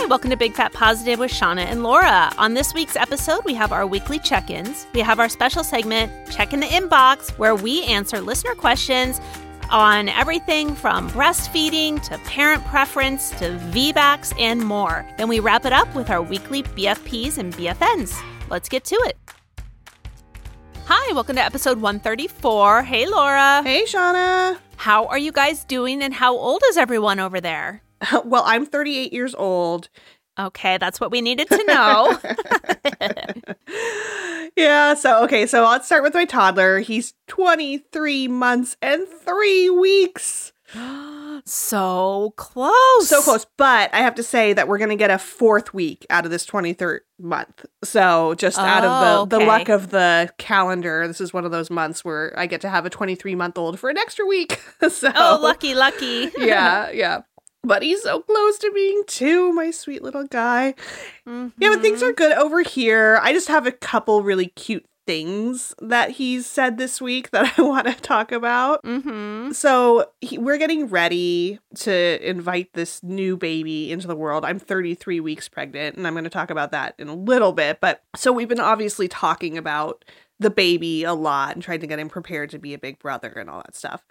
Hi, welcome to Big Fat Positive with Shauna and Laura. On this week's episode, we have our weekly check-ins. We have our special segment, Check in the Inbox, where we answer listener questions on everything from breastfeeding to parent preference to VBACs and more. Then we wrap it up with our weekly BFPs and BFNs. Let's get to it. Hi, welcome to episode 134. Hey, Laura. Hey, Shauna. How are you guys doing and how old is everyone over there? Well, I'm 38 years old. Okay, that's what we needed to know. Yeah, so let's start with my toddler. He's 23 months and 3 weeks. So close. So close, but I have to say that we're going to get a 4th week out of this 23rd month. So just out of the luck of the calendar, this is one of those months where I get to have a 23-month-old for an extra week. Oh, lucky. Yeah. But he's so close to being 2, my sweet little guy. Mm-hmm. Yeah, but things are good over here. I just have a couple really cute things that he's said this week that I want to talk about. Mm-hmm. So we're getting ready to invite this new baby into the world. I'm 33 weeks pregnant, and I'm going to talk about that in a little bit. But so we've been obviously talking about the baby a lot and trying to get him prepared to be a big brother and all that stuff.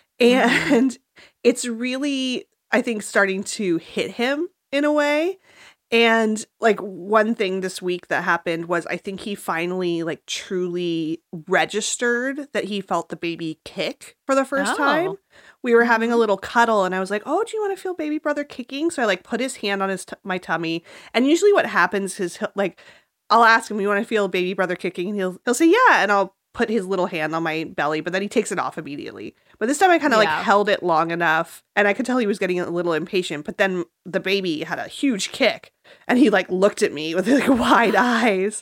And it's really, I think, starting to hit him in a way. And like one thing this week that happened was I think he finally like truly registered that he felt the baby kick for the first time. We were having a little cuddle and I was like, "Oh, do you want to feel baby brother kicking?" So I like put his hand on my tummy. And usually what happens is like I'll ask him, "You want to feel baby brother kicking?" And he'll say, "Yeah." And I'll put his little hand on my belly, but then he takes it off immediately. But this time I kind of like held it long enough and I could tell he was getting a little impatient, but then the baby had a huge kick and he like looked at me with like wide eyes.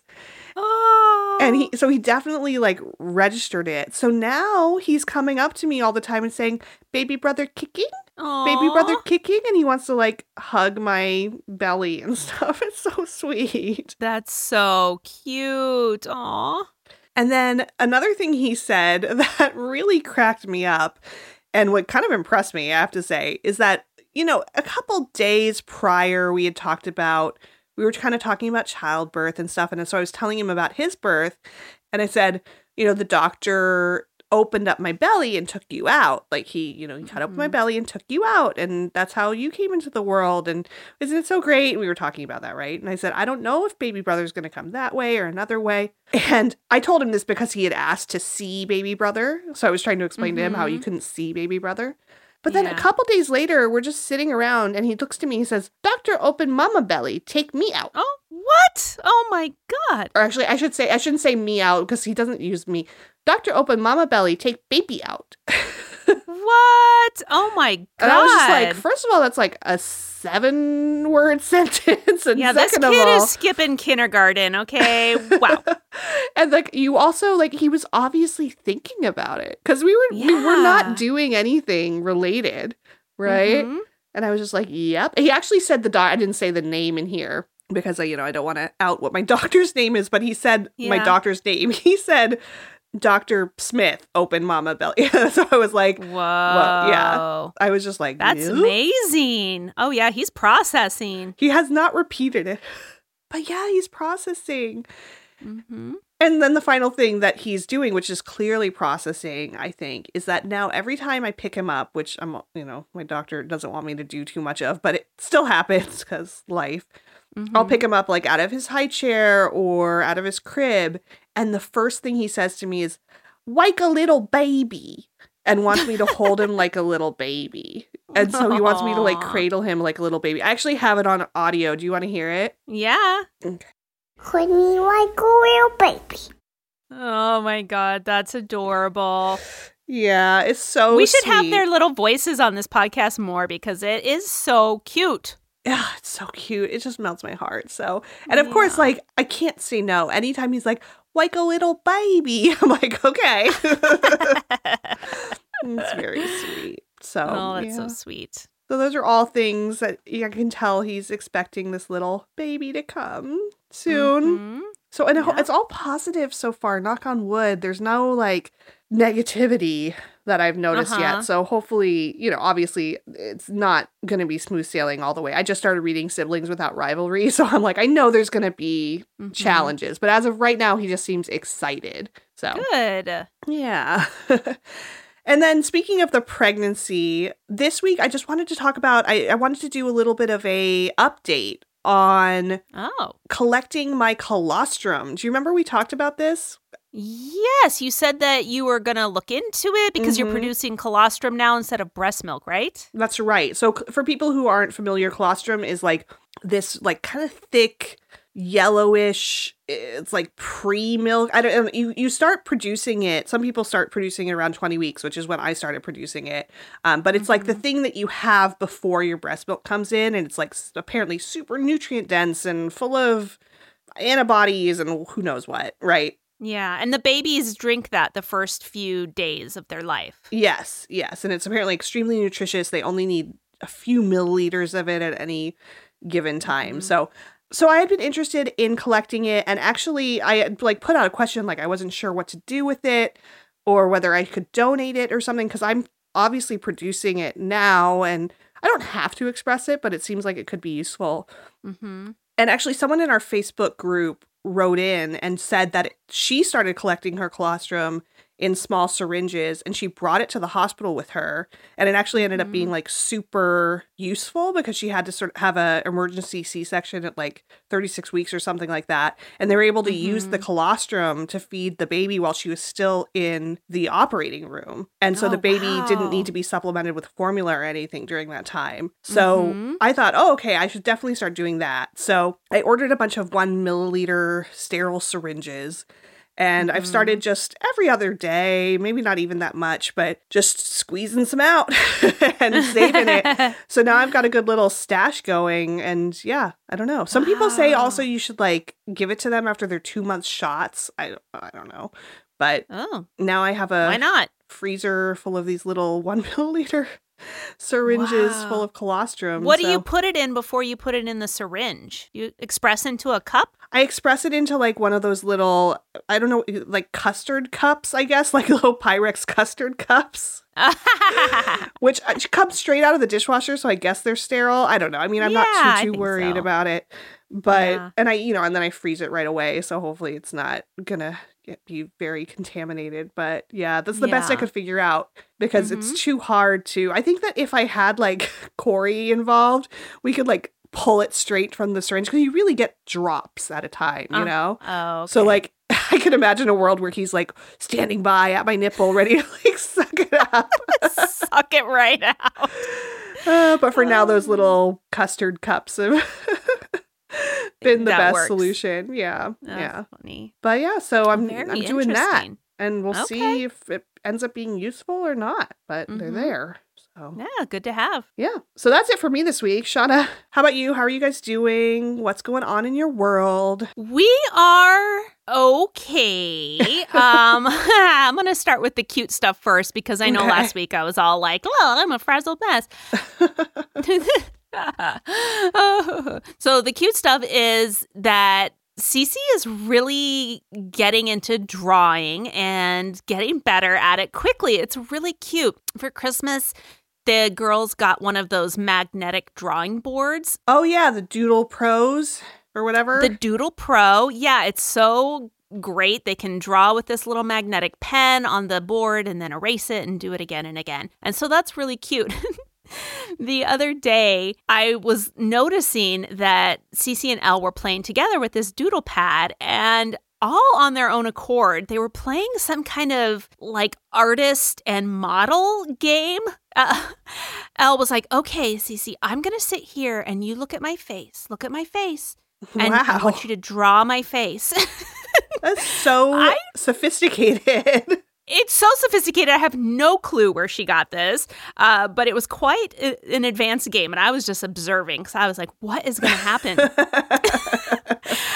Oh. And he definitely like registered it. So now he's coming up to me all the time and saying, "Baby brother kicking? Aww. Baby brother kicking?" And he wants to like hug my belly and stuff. It's so sweet. That's so cute. Aw. And then another thing he said that really cracked me up and what kind of impressed me, I have to say, is that, you know, a couple days prior we were kind of talking about childbirth and stuff. And so I was telling him about his birth and I said, you know, the doctor opened up my belly and took you out. Like he cut open my belly and took you out. And that's how you came into the world. And isn't it so great? And we were talking about that, right? And I said, I don't know if baby brother's going to come that way or another way. And I told him this because he had asked to see baby brother. So I was trying to explain to him how you couldn't see baby brother. But then a couple days later, we're just sitting around and he looks to me, he says, "Doctor, open mama belly, take me out." Oh, what? Oh my God. Or actually, I shouldn't say me out because he doesn't use me. "Doctor, open mama belly, take baby out." What? Oh my God. And I was just like, first of all, that's like a 7-word sentence. And this second of kid all, is skipping kindergarten, okay? Wow. And like you also like he was obviously thinking about it because we were not doing anything related, right? Mm-hmm. And I was just like, "Yep." He actually said I didn't say the name in here because I don't want to out what my doctor's name is, but he said my doctor's name. He said, "Dr. Smith, open mama belly." So I was like, whoa. Yeah. I was just like, that's amazing. Oh, yeah. He's processing. He has not repeated it. But yeah, he's processing. Mm-hmm. And then the final thing that he's doing, which is clearly processing, I think, is that now every time I pick him up, which my doctor doesn't want me to do too much of, but it still happens because life. Mm-hmm. I'll pick him up like out of his high chair or out of his crib. And the first thing he says to me is, "Like a little baby," and wants me to hold him like a little baby. And so he wants me to like cradle him like a little baby. I actually have it on audio. Do you want to hear it? Yeah. Okay. "Hold me like a little baby." Oh my God, that's adorable. Yeah, it's so We should sweet. have their little voices on this podcast more because it is so cute. Yeah, it's so cute. It just melts my heart. So, and of course, like, I can't say no. Anytime he's like a little baby, I'm like, okay. It's very sweet. So, oh, that's so sweet. So those are all things that I can tell he's expecting this little baby to come soon. Mm-hmm. So, and it's all positive so far, knock on wood. There's no like negativity that I've noticed yet. So hopefully, obviously it's not going to be smooth sailing all the way. I just started reading Siblings Without Rivalry. So I'm like, I know there's going to be challenges, but as of right now, he just seems excited. So good. Yeah. And then speaking of the pregnancy, this week, I just wanted to talk about, I wanted to do a little bit of a update on collecting my colostrum. Do you remember we talked about this? Yes, you said that you were going to look into it because you're producing colostrum now instead of breast milk, right? That's right. So for people who aren't familiar, colostrum is like this like kind of thick, yellowish, it's like pre-milk. I don't know. You start producing it. Some people start producing it around 20 weeks, which is when I started producing it. But it's like the thing that you have before your breast milk comes in. And it's like apparently super nutrient dense and full of antibodies and who knows what, right? Yeah, and the babies drink that the first few days of their life. Yes. And it's apparently extremely nutritious. They only need a few milliliters of it at any given time. So I had been interested in collecting it, and actually I had like put out a question, like I wasn't sure what to do with it or whether I could donate it or something, because I'm obviously producing it now and I don't have to express it, but it seems like it could be useful. And actually someone in our Facebook group wrote in and said that she started collecting her colostrum in small syringes and she brought it to the hospital with her, and it actually ended up being like super useful because she had to sort of have a emergency C-section at like 36 weeks or something like that, and they were able to use the colostrum to feed the baby while she was still in the operating room, and so the baby didn't need to be supplemented with formula or anything during that time. So I thought, okay, I should definitely start doing that. So I ordered a bunch of 1 milliliter sterile syringes. And I've started just every other day, maybe not even that much, but just squeezing some out and saving it. So now I've got a good little stash going. And yeah, I don't know. Some people say also you should like give it to them after their 2-month shots. I don't know. But now I have a why not? freezer full of these little 1 milliliter syringes full of colostrum. What do you put it in before you put it in the syringe? You express into a cup? I express it into like one of those little, I don't know, like custard cups, I guess, like little Pyrex custard cups, which come straight out of the dishwasher. So I guess they're sterile. I don't know. I mean, I'm not too worried about it, but, and and then I freeze it right away. So hopefully it's not gonna be very contaminated, but yeah, that's the best I could figure out because it's too hard to, I think that if I had like Corey involved, we could like pull it straight from the syringe because you really get drops at a time, you know? Oh, okay. So like, I can imagine a world where he's like standing by at my nipple ready to like suck it up. Suck it right out. But for now, those little custard cups have been the best solution. Yeah. That's funny. But yeah, so I'm Very doing that. And we'll Okay. see if it ends up being useful or not. But they're there. So Yeah, good to have. yeah. So that's it for me this week. Shauna, how about you? How are you guys doing? What's going on in your world? We are okay. I'm going to start with the cute stuff first because I know last week I was all like, oh, I'm a frazzled mess. So the cute stuff is that Cece is really getting into drawing and getting better at it quickly. It's really cute. For Christmas, the girls got one of those magnetic drawing boards. Oh, yeah. The Doodle Pros or whatever. The Doodle Pro. Yeah, it's so great. They can draw with this little magnetic pen on the board and then erase it and do it again and again. And so that's really cute. The other day, I was noticing that Cece and Elle were playing together with this doodle pad, and all on their own accord, they were playing some kind of like artist and model game. Elle was like, okay, Cece, I'm going to sit here and you look at my face. Look at my face. And I want you to draw my face. That's so sophisticated. It's so sophisticated. I have no clue where she got this, but it was quite an advanced game, and I was just observing because I was like, what is going to happen? And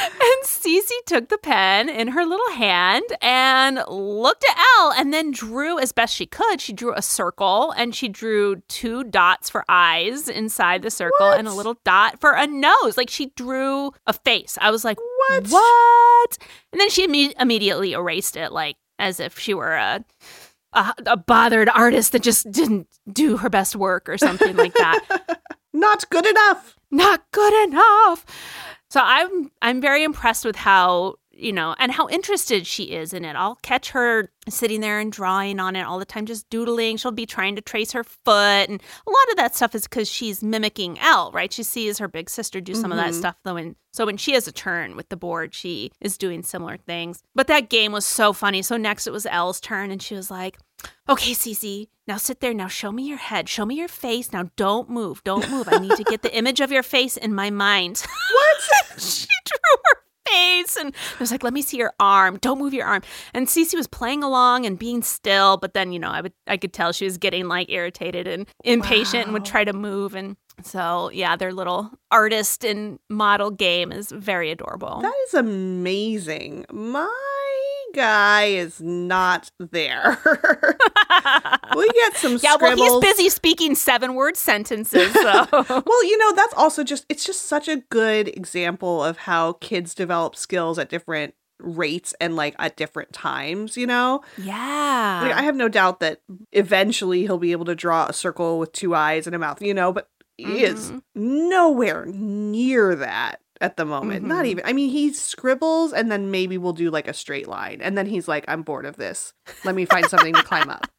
Cece took the pen in her little hand and looked at Elle and then drew as best she could. She drew a circle and she drew 2 dots for eyes inside the circle and a little dot for a nose. Like she drew a face. I was like, what? And then she immediately erased it, like as if she were a bothered artist that just didn't do her best work or something like that. Not good enough. Not good enough. So I'm very impressed with how, and how interested she is in it. I'll catch her sitting there and drawing on it all the time, just doodling. She'll be trying to trace her foot. And a lot of that stuff is because she's mimicking Elle, right? She sees her big sister do some of that stuff, though. So when she has a turn with the board, she is doing similar things. But that game was so funny. So next it was Elle's turn, and she was like, okay, Cece, now sit there. Now show me your head. Show me your face. Now don't move. Don't move. I need to get the image of your face in my mind. What? She drew her face and I was like, let me see your arm. Don't move your arm. And Cece was playing along and being still, but then, I could tell she was getting like irritated and impatient and would try to move. And so, yeah, their little artist and model game is very adorable. That is amazing. My guy is not there. We get some scribbles. Well, he's busy speaking 7-word sentences. So. Well, that's also it's just such a good example of how kids develop skills at different rates and like at different times, Yeah. Like, I have no doubt that eventually he'll be able to draw a circle with 2 eyes and a mouth, but he is nowhere near that at the moment. Not even. I mean, he scribbles and then maybe we'll do like a straight line. And then he's like, I'm bored of this. Let me find something to climb up,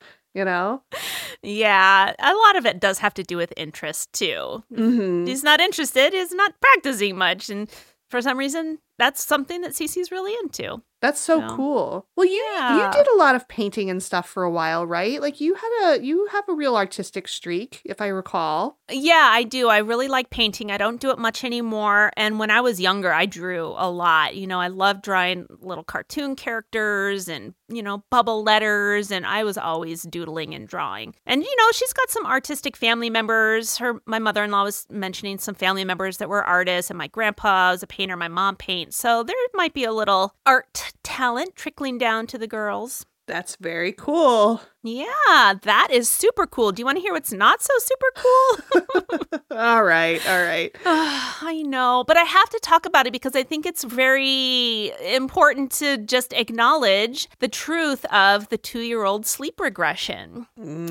Yeah, a lot of it does have to do with interest too. He's not interested, he's not practicing much. And for some reason, that's something that Cece's really into. That's so cool. Well, you did a lot of painting and stuff for a while, right? Like you have a real artistic streak, if I recall. Yeah, I do. I really like painting. I don't do it much anymore. And when I was younger, I drew a lot. I loved drawing little cartoon characters and, bubble letters. And I was always doodling and drawing. And, she's got some artistic family members. My mother-in-law was mentioning some family members that were artists. And my grandpa was a painter. My mom paints. So there might be a little art talent trickling down to the girls. That's very cool. Yeah, that is super cool. Do you want to hear what's not so super cool? All right. I know, but I have to talk about it because I think it's very important to just acknowledge the truth of the 2-year-old sleep regression.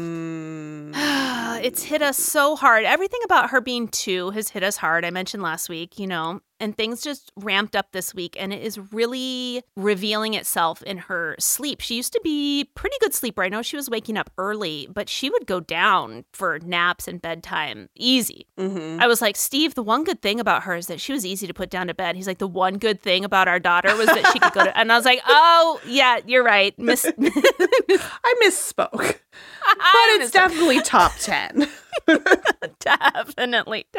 It's hit us so hard. Everything about her being 2 has hit us hard. I mentioned last week, and things just ramped up this week, and it is really revealing itself in her sleep. She used to be a pretty good sleeper. I know she was waking up early, but she would go down for naps and bedtime easy. I was like, Steve, the one good thing about her is that she was easy to put down to bed. He's like, the one good thing about our daughter was that she could go to, and I was like, oh, yeah, you're right. I misspoke. But it's definitely top 10. Definitely.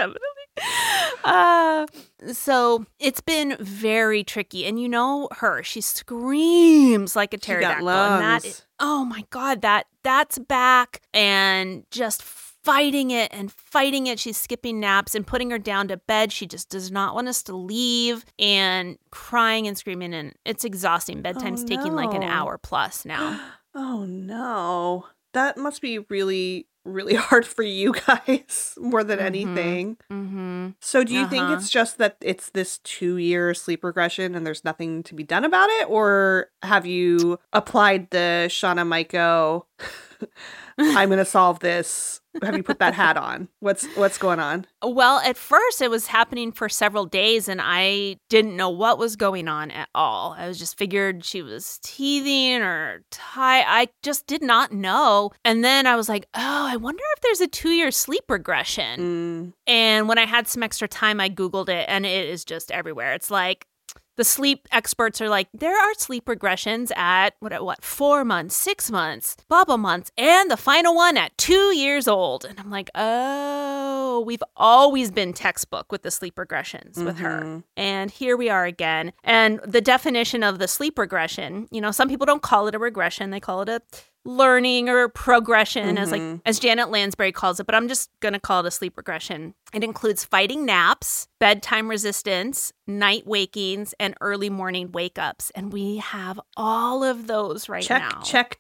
So it's been very tricky. And her, she screams like a pterodactyl. And oh my God, that's back and just fighting it. She's skipping naps and putting her down to bed. She just does not want us to leave and crying and screaming. And it's exhausting. Bedtime's taking like an hour plus now. Oh no. That must be really, really hard for you guys more than anything. So do you think it's just that it's this 2-year sleep regression and there's nothing to be done about it? Or have you applied the Shauna Michaud, I'm going to solve this? Have you put that hat on? What's going on? Well, at first it was happening for several days and I didn't know what was going on at all. I was just figured she was teething or I just did not know. And then I was like, oh, I wonder if there's a 2-year sleep regression. And when I had some extra time, I Googled it and it is just everywhere. It's like, the sleep experts are like, there are sleep regressions at, 4 months, 6 months, blah, blah months, and the final one at 2 years old. And I'm like, oh, we've always been textbook with the sleep regressions with her. And here we are again. And the definition of the sleep regression, some people don't call it a regression. They call it learning or progression as Janet Lansbury calls it, but I'm just going to call it a sleep regression. It includes fighting naps, bedtime resistance, night wakings, and early morning wake-ups. And we have all of those now. Check.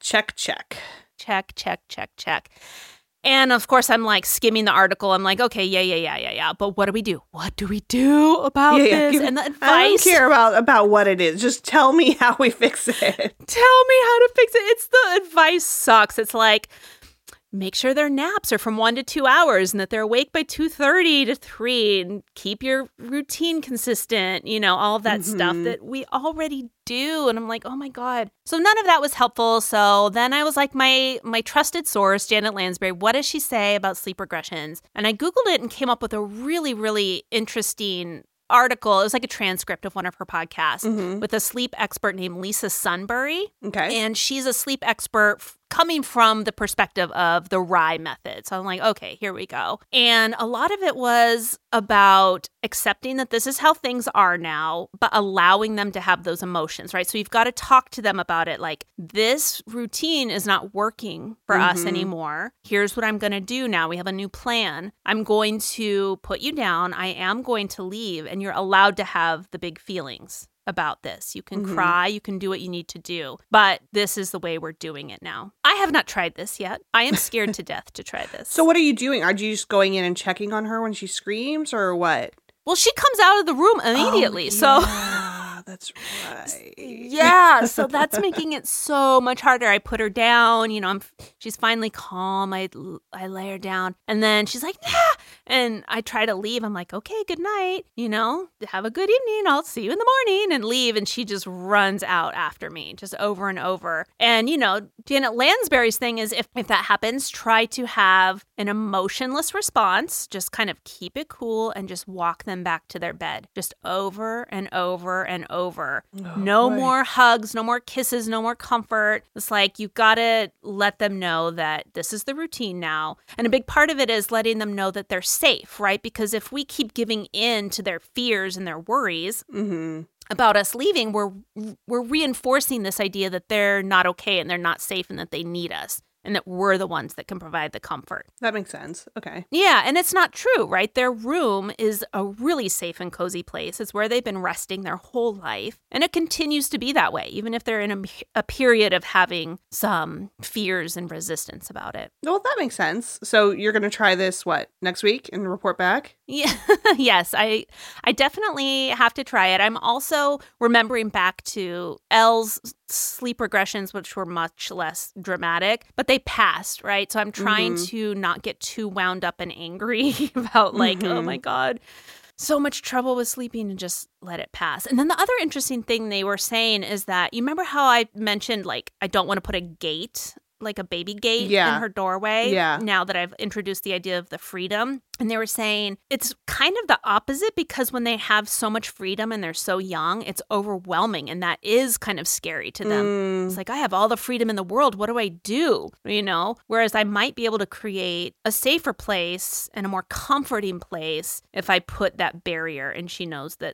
Check. And of course, I'm like skimming the article. I'm like, okay, yeah. But what do we do? What do we do about this? And the advice. I don't care about what it is. Just tell me how we fix it. Tell me how to fix it. It's the advice sucks. It's like, make sure their naps are from 1 to 2 hours and that they're awake by 2:30 to 3 and keep your routine consistent, all of that stuff that we already do. And I'm like, oh my God. So none of that was helpful. So then I was like, my trusted source, Janet Lansbury, what does she say about sleep regressions? And I Googled it and came up with a really, really interesting article. It was like a transcript of one of her podcasts with a sleep expert named Lisa Sunbury. Okay. And she's a sleep expert coming from the perspective of the RIE method. So I'm like, okay, here we go. And a lot of it was about accepting that this is how things are now, but allowing them to have those emotions, right? So you've got to talk to them about it. Like, this routine is not working for us anymore. Here's what I'm going to do now. We have a new plan. I'm going to put you down. I am going to leave. And you're allowed to have the big feelings about this. You can cry, you can do what you need to do, but this is the way we're doing it now. I have not tried this yet. I am scared to death to try this. So what are you doing? Are you just going in and checking on her when she screams or what? Well, she comes out of the room immediately. So that's right. Yeah, so that's making it so much harder. I put her down, she's finally calm. I lay her down and then she's like, nah. And I try to leave. I'm like, okay, good night. Have a good evening. I'll see you in the morning, and leave. And she just runs out after me just over and over. And, Janet Lansbury's thing is if that happens, try to have an emotionless response. Just kind of keep it cool and just walk them back to their bed. Just over and over and over. No more hugs, no more kisses, no more comfort. It's like you've got to let them know that this is the routine now. And a big part of it is letting them know that they're safe, right? Because if we keep giving in to their fears and their worries about us leaving, we're reinforcing this idea that they're not okay and they're not safe and that they need us. And that we're the ones that can provide the comfort. That makes sense. Okay. Yeah, and it's not true, right? Their room is a really safe and cozy place. It's where they've been resting their whole life. And it continues to be that way, even if they're in a period of having some fears and resistance about it. Well, that makes sense. So you're going to try this, next week and report back? Yeah. Yes, I definitely have to try it. I'm also remembering back to Elle's sleep regressions, which were much less dramatic, but they passed, right? So I'm trying to not get too wound up and angry about oh my God, so much trouble with sleeping, and just let it pass. And then the other interesting thing they were saying is that, you remember how I mentioned, I don't want to put a gate, like a baby gate in her doorway. Yeah. Now that I've introduced the idea of the freedom. And they were saying it's kind of the opposite, because when they have so much freedom and they're so young, it's overwhelming. And that is kind of scary to them. It's like, I have all the freedom in the world. What do I do? Whereas I might be able to create a safer place and a more comforting place if I put that barrier and she knows that,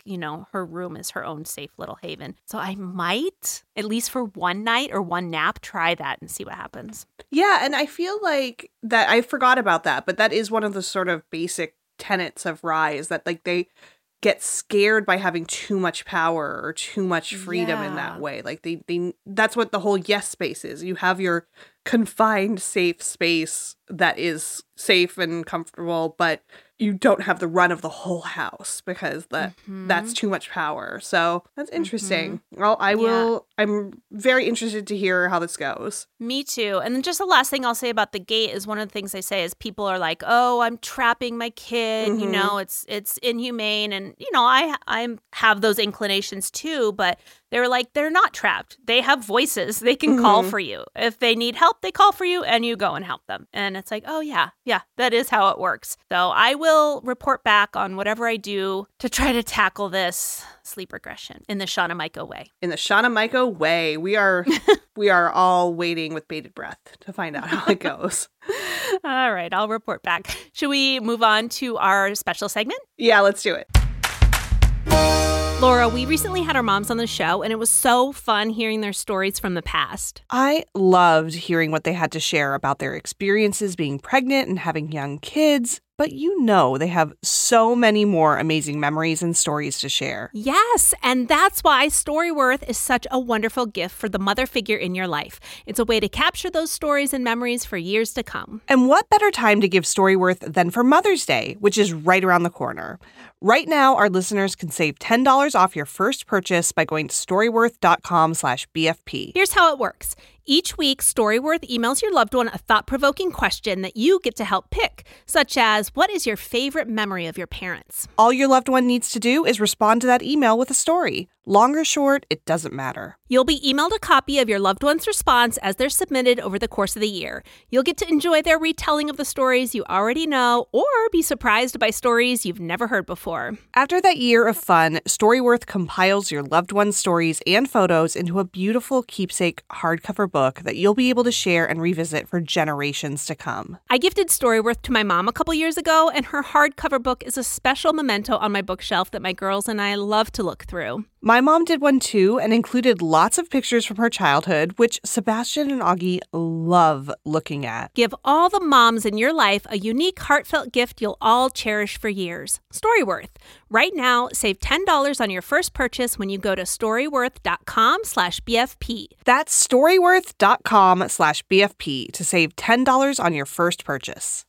her room is her own safe little haven. So I might, at least for one night or one nap, try that and see what happens. Yeah. And I feel like that I forgot about that, but that is one of the sort of basic tenets of RIE, is that they get scared by having too much power or too much freedom in that way. They that's what the whole yes space is. You have your confined safe space that is safe and comfortable, but you don't have the run of the whole house because that's too much power. So that's interesting. Well, I'm very interested to hear how this goes. Me too. And then just the last thing I'll say about the gate is, one of the things I say is people are like, oh, I'm trapping my kid. It's inhumane. And, I have those inclinations too, but they were like, they're not trapped. They have voices. They can call for you. If they need help, they call for you and you go and help them. And it's like, oh yeah, that is how it works. So I will report back on whatever I do to try to tackle this sleep regression in the Shauna Michael way. In the Shauna Michael way. We are all waiting with bated breath to find out how it goes. All right, I'll report back. Should we move on to our special segment? Yeah, let's do it. Laura, we recently had our moms on the show, and it was so fun hearing their stories from the past. I loved hearing what they had to share about their experiences being pregnant and having young kids. But you know they have so many more amazing memories and stories to share. Yes, and that's why Storyworth is such a wonderful gift for the mother figure in your life. It's a way to capture those stories and memories for years to come. And what better time to give Storyworth than for Mother's Day, which is right around the corner. Right now, our listeners can save $10 off your first purchase by going to storyworth.com/BFP. Here's how it works. Each week, Storyworth emails your loved one a thought-provoking question that you get to help pick, such as, what is your favorite memory of your parents? All your loved one needs to do is respond to that email with a story. Long or short, it doesn't matter. You'll be emailed a copy of your loved one's response as they're submitted over the course of the year. You'll get to enjoy their retelling of the stories you already know or be surprised by stories you've never heard before. After that year of fun, Storyworth compiles your loved one's stories and photos into a beautiful keepsake hardcover book that you'll be able to share and revisit for generations to come. I gifted Storyworth to my mom a couple years ago, and her hardcover book is a special memento on my bookshelf that my girls and I love to look through. My mom did one too and included lots of pictures from her childhood, which Sebastian and Augie love looking at. Give all the moms in your life a unique, heartfelt gift you'll all cherish for years. Storyworth. Right now, save $10 on your first purchase when you go to storyworth.com/BFP. That's storyworth.com/BFP to save $10 on your first purchase.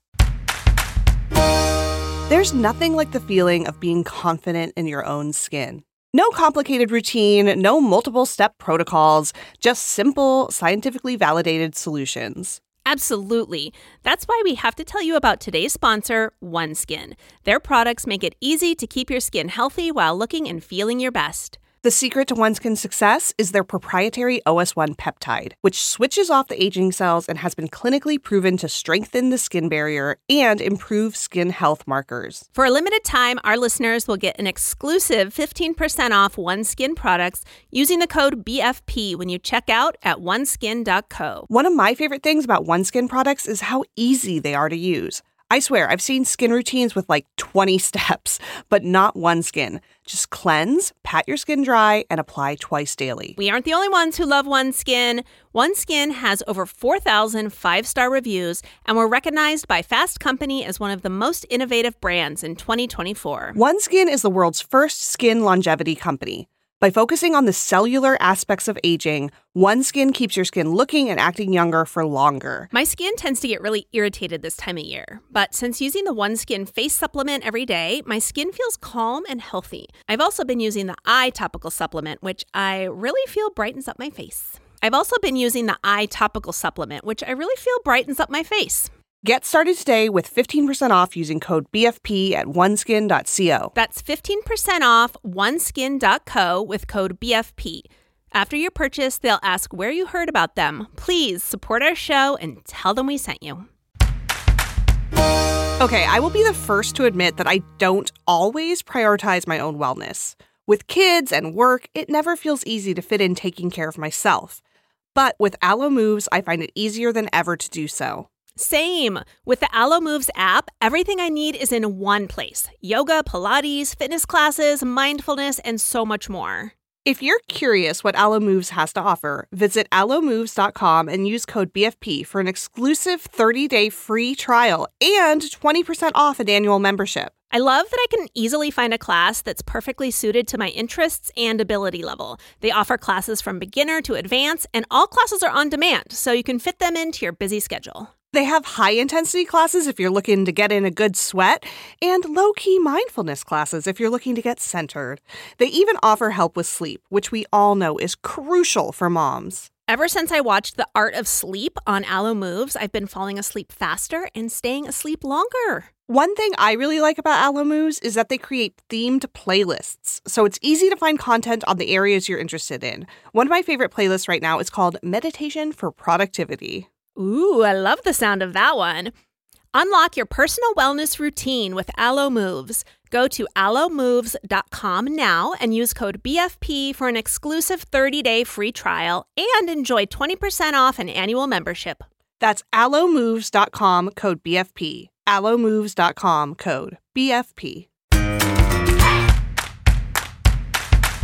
There's nothing like the feeling of being confident in your own skin. No complicated routine, no multiple-step protocols, just simple, scientifically validated solutions. Absolutely. That's why we have to tell you about today's sponsor, OneSkin. Their products make it easy to keep your skin healthy while looking and feeling your best. The secret to OneSkin's success is their proprietary OS1 peptide, which switches off the aging cells and has been clinically proven to strengthen the skin barrier and improve skin health markers. For a limited time, our listeners will get an exclusive 15% off OneSkin products using the code BFP when you check out at oneskin.co. One of my favorite things about OneSkin products is how easy they are to use. I swear, I've seen skin routines with like 20 steps, but not OneSkin. Just cleanse, pat your skin dry, and apply twice daily. We aren't the only ones who love OneSkin. OneSkin has over 4,000 five-star reviews and were recognized by Fast Company as one of the most innovative brands in 2024. OneSkin is the world's first skin longevity company. By focusing on the cellular aspects of aging, OneSkin keeps your skin looking and acting younger for longer. My skin tends to get really irritated this time of year, but since using the OneSkin face supplement every day, my skin feels calm and healthy. I've also been using the eye topical supplement, which I really feel brightens up my face. I've also been using the eye topical supplement, which I really feel brightens up my face. Get started today with 15% off using code BFP at oneskin.co. That's 15% off oneskin.co with code BFP. After your purchase, they'll ask where you heard about them. Please support our show and tell them we sent you. Okay, I will be the first to admit that I don't always prioritize my own wellness. With kids and work, it never feels easy to fit in taking care of myself. But with Alo Moves, I find it easier than ever to do so. Same. With the Alo Moves app, everything I need is in one place. Yoga, Pilates, fitness classes, mindfulness, and so much more. If you're curious what Alo Moves has to offer, visit alomoves.com and use code BFP for an exclusive 30-day free trial and 20% off an annual membership. I love that I can easily find a class that's perfectly suited to my interests and ability level. They offer classes from beginner to advanced, and all classes are on demand, so you can fit them into your busy schedule. They have high-intensity classes if you're looking to get in a good sweat, and low-key mindfulness classes if you're looking to get centered. They even offer help with sleep, which we all know is crucial for moms. Ever since I watched The Art of Sleep on Alo Moves, I've been falling asleep faster and staying asleep longer. One thing I really like about Alo Moves is that they create themed playlists, so it's easy to find content on the areas you're interested in. One of my favorite playlists right now is called Meditation for Productivity. Ooh, I love the sound of that one. Unlock your personal wellness routine with Alo Moves. Go to alomoves.com now and use code BFP for an exclusive 30-day free trial and enjoy 20% off an annual membership. That's alomoves.com, code BFP. alomoves.com, code BFP.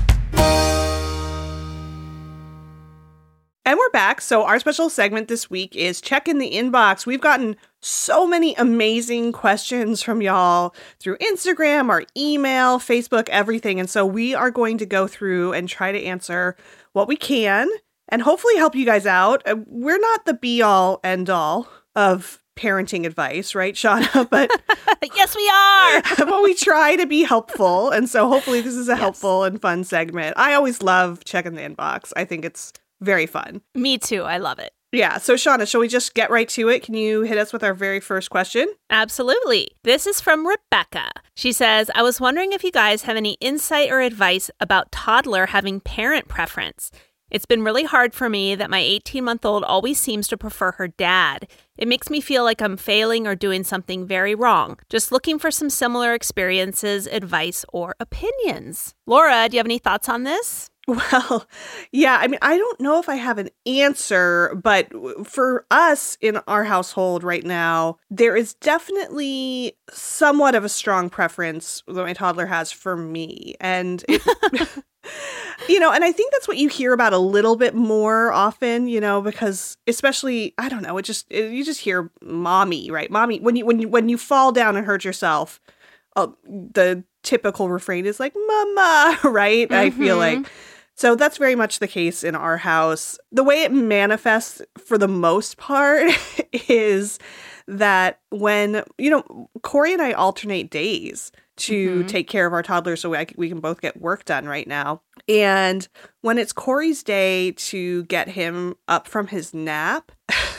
And we're back. So our special segment this week is Check in the Inbox. We've gotten so many amazing questions from y'all through Instagram, our email, Facebook, everything. And so we are going to go through and try to answer what we can and hopefully help you guys out. We're not the be-all, end-all of parenting advice, right, Shauna? But yes, we are. But we try to be helpful. And so hopefully this is a helpful and fun segment. I always love checking the inbox. I think it's very fun. Me too. I love it. Yeah. So Shauna, shall we just get right to it? Can you hit us with our very first question? Absolutely. This is from Rebecca. She says, I was wondering if you guys have any insight or advice about toddler having parent preference. It's been really hard for me that my 18-month-old always seems to prefer her dad. It makes me feel like I'm failing or doing something very wrong. Just looking for some similar experiences, advice, or opinions. Laura, do you have any thoughts on this? Well, yeah, I mean, I don't know if I have an answer, but for us in our household right now, there is definitely somewhat of a strong preference that my toddler has for me. And it, and I think that's what you hear about a little bit more often, because especially, I don't know, you just hear mommy, right? Mommy, when you fall down and hurt yourself, the typical refrain is like, mama, right? Mm-hmm. I feel like. So that's very much the case in our house. The way it manifests for the most part is that when, Corey and I alternate days to take care of our toddler so we can both get work done right now. And when it's Corey's day to get him up from his nap,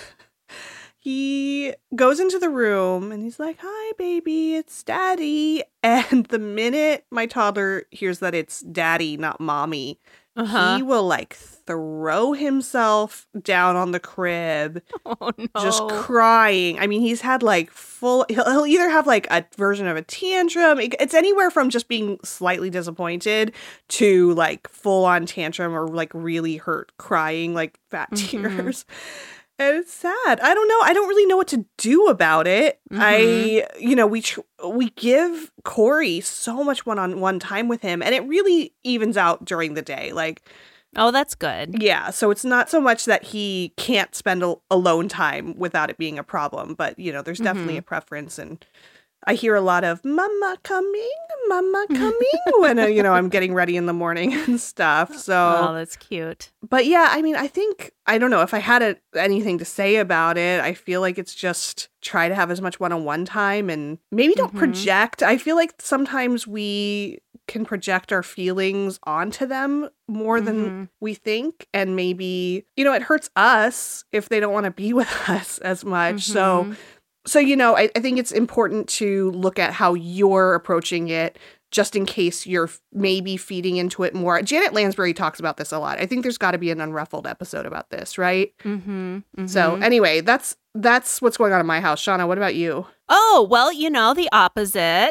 he goes into the room and he's like, hi, baby, it's daddy. And the minute my toddler hears that it's daddy, not mommy, he will throw himself down on the crib, just crying. I mean, he's had he'll either have a version of a tantrum. It's anywhere from just being slightly disappointed to full on tantrum or really hurt crying, fat tears. And it's sad. I don't know. I don't really know what to do about it. We give Corey so much one-on-one time with him, and it really evens out during the day. Oh, that's good. Yeah. So it's not so much that he can't spend alone time without it being a problem, but there's definitely a preference, and I hear a lot of mama coming when I'm getting ready in the morning and stuff. So that's cute. But yeah, I mean, I don't know if I had anything to say about it. I feel like it's just try to have as much one-on-one time and maybe don't project. I feel like sometimes we can project our feelings onto them more than we think. And maybe, it hurts us if they don't want to be with us as much. So, I think it's important to look at how you're approaching it just in case you're maybe feeding into it more. Janet Lansbury talks about this a lot. I think there's got to be an Unruffled episode about this, right? So anyway, that's what's going on in my house. Shauna, what about you? Oh, well, the opposite.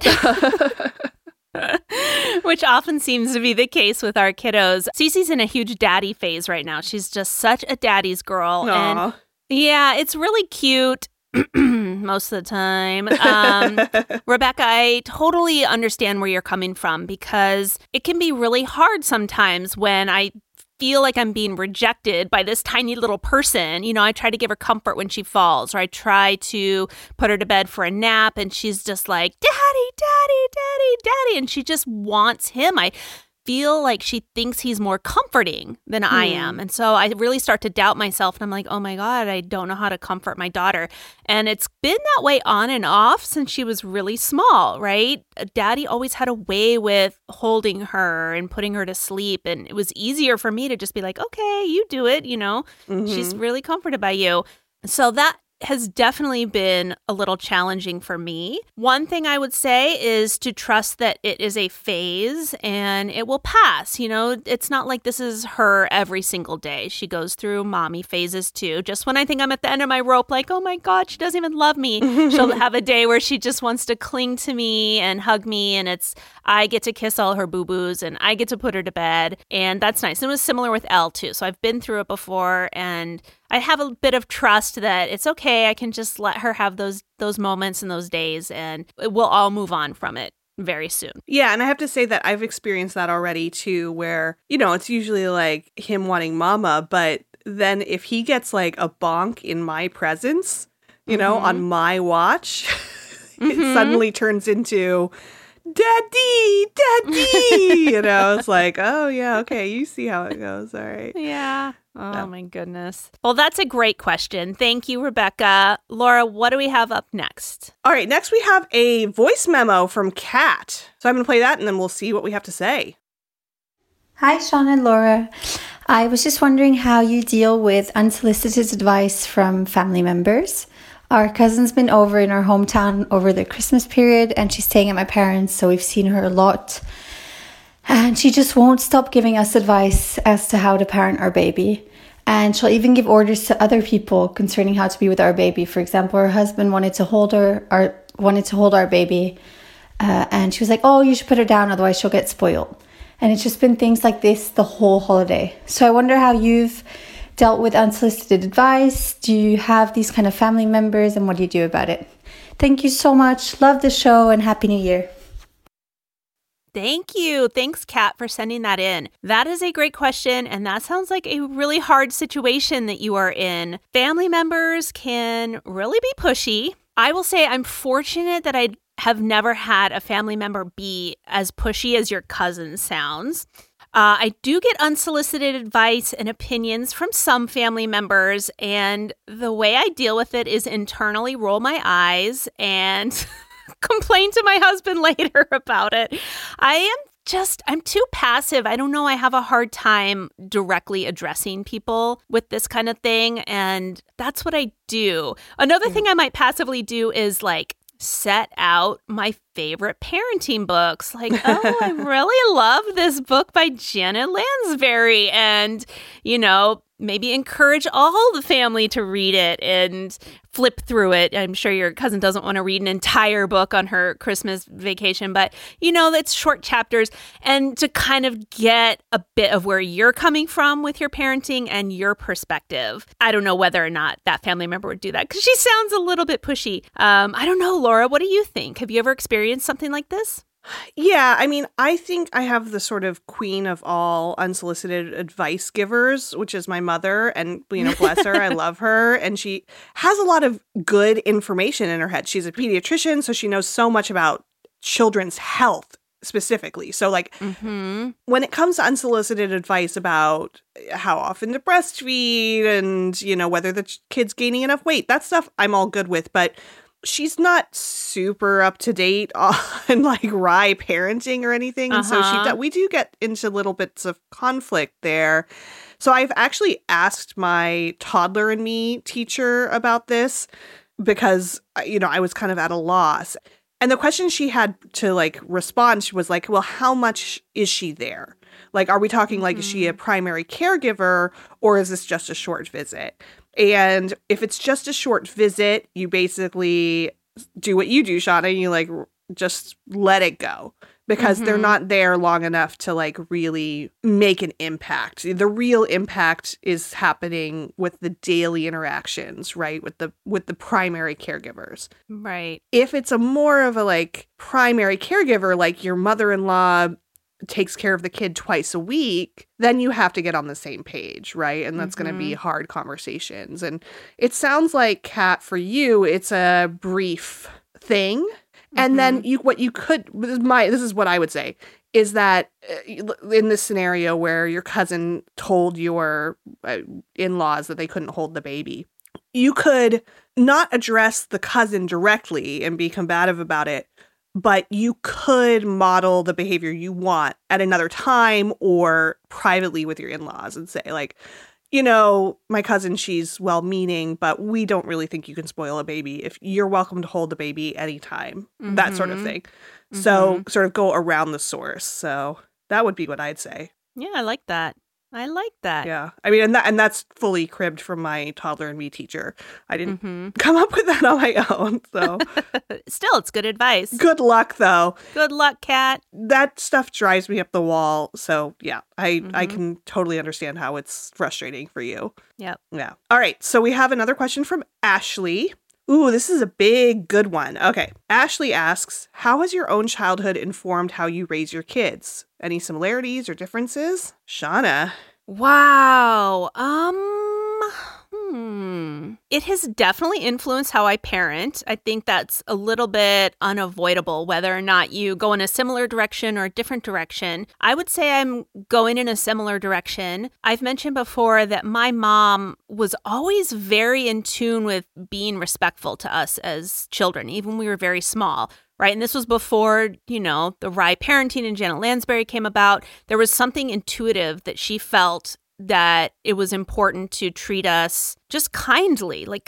Which often seems to be the case with our kiddos. Cece's in a huge daddy phase right now. She's just such a daddy's girl. Aww. And yeah, it's really cute. Most of the time. Rebecca, I totally understand where you're coming from because it can be really hard sometimes when I feel like I'm being rejected by this tiny little person. I try to give her comfort when she falls, or I try to put her to bed for a nap and she's just like, daddy, daddy, daddy, daddy. And she just wants him. I feel like she thinks he's more comforting than I am. And so I really start to doubt myself. And I'm like, oh my God, I don't know how to comfort my daughter. And it's been that way on and off since she was really small, right? Daddy always had a way with holding her and putting her to sleep. And it was easier for me to just be like, okay, you do it. She's really comforted by you. So that has definitely been a little challenging for me. One thing I would say is to trust that it is a phase and it will pass. It's not like this is her every single day. She goes through mommy phases too. Just when I think I'm at the end of my rope, like, oh my God, she doesn't even love me. She'll have a day where she just wants to cling to me and hug me. And I get to kiss all her boo-boos and I get to put her to bed. And that's nice. And it was similar with Elle too. So I've been through it before and I have a bit of trust that it's okay. I can just let her have those moments and those days and we'll all move on from it very soon. Yeah, and I have to say that I've experienced that already too, where, it's usually like him wanting mama, but then if he gets like a bonk in my presence, you know, on my watch, it suddenly turns into Daddy, Daddy. You know, it's like, oh yeah, okay, you see how it goes. All right. Yeah. Oh my goodness. Well, that's a great question. Thank you, Rebecca. Laura, what do we have up next? All right, next we have a voice memo from Kat. So I'm going to play that and then we'll see what we have to say. Hi, Sean and Laura. I was just wondering how you deal with unsolicited advice from family members. Our cousin's been over in our hometown over the Christmas period and she's staying at my parents', so we've seen her a lot. And she just won't stop giving us advice as to how to parent our baby. And she'll even give orders to other people concerning how to be with our baby. For example, her husband wanted to hold our baby. And she was like, oh, you should put her down, otherwise she'll get spoiled. And it's just been things like this the whole holiday. So I wonder how you've dealt with unsolicited advice. Do you have these kind of family members and what do you do about it? Thank you so much. Love the show and Happy New Year. Thank you. Thanks, Kat, for sending that in. That is a great question, and that sounds like a really hard situation that you are in. Family members can really be pushy. I will say I'm fortunate that I have never had a family member be as pushy as your cousin sounds. I do get unsolicited advice and opinions from some family members, and the way I deal with it is internally roll my eyes and complain to my husband later about it. I'm too passive. I don't know. I have a hard time directly addressing people with this kind of thing. And that's what I do. Another thing I might passively do is like set out my favorite parenting books. Like, oh, I really love this book by Janet Lansbury. And, you know, maybe encourage all the family to read it and flip through it. I'm sure your cousin doesn't want to read an entire book on her Christmas vacation, but, you know, it's short chapters. And to kind of get a bit of where you're coming from with your parenting and your perspective. I don't know whether or not that family member would do that because she sounds a little bit pushy. I don't know, Laura, what do you think? Have you ever experienced something like this? Yeah, I mean, I think I have the sort of queen of all unsolicited advice givers, which is my mother. And, you know, bless her, I love her. And she has a lot of good information in her head. She's a pediatrician, so she knows so much about children's health specifically. So, like, when it comes to unsolicited advice about how often to breastfeed and, you know, whether the kid's gaining enough weight, that stuff I'm all good with. But she's not super up to date on like rye parenting or anything. And so we do get into little bits of conflict there. So I've actually asked my toddler and me teacher about this because, you know, I was kind of at a loss. And the question she had to like respond, she was like, well, how much is she there? Like, are we talking like, is she a primary caregiver or is this just a short visit? And if it's just a short visit, you basically do what you do, Shauna, you like just let it go because they're not there long enough to like really make an impact. The real impact is happening with the daily interactions, right? With the primary caregivers. Right. If it's a more of a like primary caregiver, like your mother-in-law takes care of the kid twice a week, then you have to get on the same page, right? And that's going to be hard conversations. And it sounds like, Kat, for you, it's a brief thing. And then this is what I would say, is that in this scenario where your cousin told your in-laws that they couldn't hold the baby, you could not address the cousin directly and be combative about it, but you could model the behavior you want at another time or privately with your in-laws and say like, you know, my cousin, she's well-meaning, but we don't really think you can spoil a baby. If you're welcome to hold the baby anytime, that sort of thing. So sort of go around the source. So that would be what I'd say. Yeah, I like that. Yeah. I mean, and that's fully cribbed from my toddler and me teacher. I didn't come up with that on my own. So still, it's good advice. Good luck, though. Good luck, Kat. That stuff drives me up the wall. So yeah, I can totally understand how it's frustrating for you. Yep. Yeah. All right. So we have another question from Ashley. Ooh, this is a big, good one. Okay. Ashley asks, how has your own childhood informed how you raise your kids? Any similarities or differences? Shauna. Wow. It has definitely influenced how I parent. I think that's a little bit unavoidable, whether or not you go in a similar direction or a different direction. I would say I'm going in a similar direction. I've mentioned before that my mom was always very in tune with being respectful to us as children, even when we were very small. Right. And this was before, the Rye Parenting and Janet Lansbury came about. There was something intuitive that she felt that it was important to treat us just kindly, like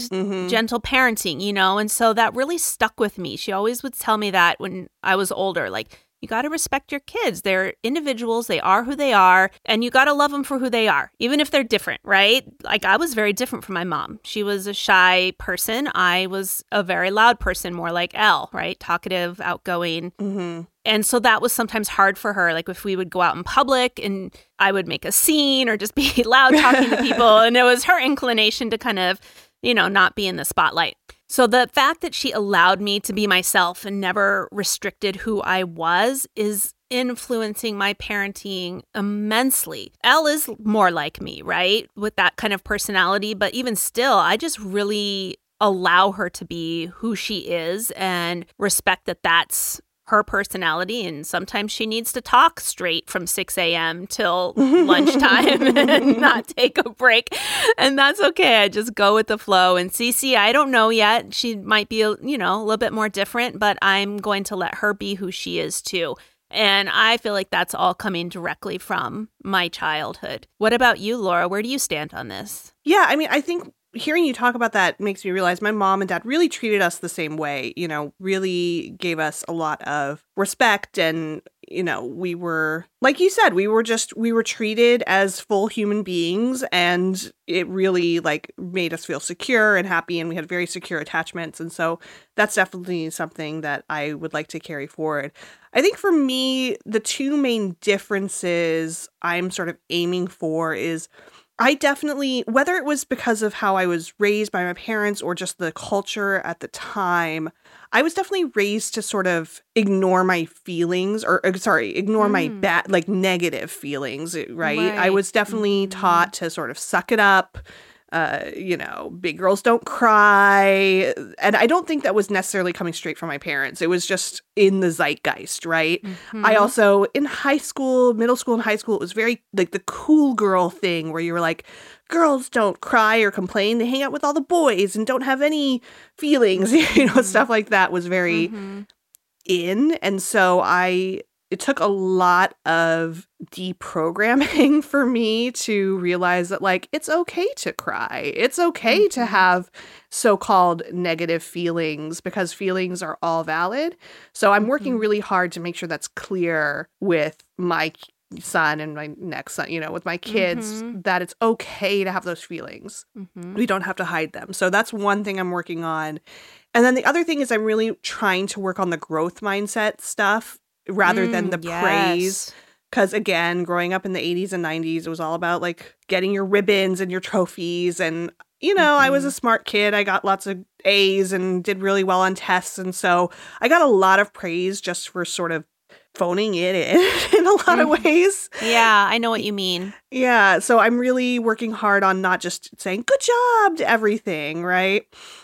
gentle parenting, And so that really stuck with me. She always would tell me that when I was older, like, you got to respect your kids. They're individuals. They are who they are. And you got to love them for who they are, even if they're different, right? Like, I was very different from my mom. She was a shy person. I was a very loud person, more like Elle, right? Talkative, outgoing. And so that was sometimes hard for her. Like, if we would go out in public and I would make a scene or just be loud talking to people. And it was her inclination to kind of, not be in the spotlight. So the fact that she allowed me to be myself and never restricted who I was is influencing my parenting immensely. Elle is more like me, right? With that kind of personality. But even still, I just really allow her to be who she is and respect that that's her personality, and sometimes she needs to talk straight from 6 a.m. till lunchtime and not take a break. And that's okay. I just go with the flow. And Cece, I don't know yet. She might be, a little bit more different, but I'm going to let her be who she is too. And I feel like that's all coming directly from my childhood. What about you, Laura? Where do you stand on this? Yeah, I mean, I think hearing you talk about that makes me realize my mom and dad really treated us the same way, really gave us a lot of respect. And, we were, like you said, we were treated as full human beings, and it really made us feel secure and happy, and we had very secure attachments. And so that's definitely something that I would like to carry forward. I think for me, the two main differences I'm sort of aiming for is I definitely, whether it was because of how I was raised by my parents or just the culture at the time, I was definitely raised to sort of ignore my feelings ignore my bad, negative feelings, right? I was definitely taught to sort of suck it up. Big girls don't cry. And I don't think that was necessarily coming straight from my parents. It was just in the zeitgeist, right? I also, in middle school and high school, it was very the cool girl thing where you were like, girls don't cry or complain. They hang out with all the boys and don't have any feelings. Stuff like that was very in. And so it took a lot of deprogramming for me to realize that, it's okay to cry. It's okay to have so-called negative feelings, because feelings are all valid. So I'm working really hard to make sure that's clear with my son and my next son, with my kids, that it's okay to have those feelings. We don't have to hide them. So that's one thing I'm working on. And then the other thing is I'm really trying to work on the growth mindset stuff rather than the praise. Because again, growing up in the 80s and 90s, it was all about getting your ribbons and your trophies. And, I was a smart kid. I got lots of A's and did really well on tests. And so I got a lot of praise just for sort of phoning it in a lot of ways. Yeah, I know what you mean. Yeah, so I'm really working hard on not just saying good job to everything, right?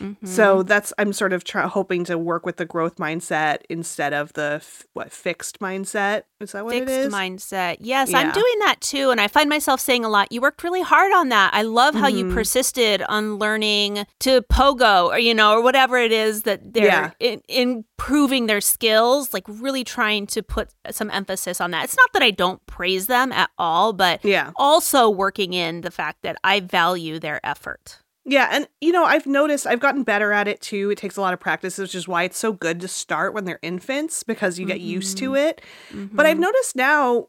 So I'm sort of hoping to work with the growth mindset instead of the fixed mindset. Is that what it is? Fixed mindset. Yes, yeah. I'm doing that too. And I find myself saying a lot, you worked really hard on that. I love how you persisted on learning to pogo or whatever it is that they're improving their skills, really trying to put some emphasis on that. It's not that I don't praise them at all, but also working in the fact that I value their effort. Yeah. And, I've noticed I've gotten better at it too. It takes a lot of practice, which is why it's so good to start when they're infants, because you get used to it. But I've noticed now,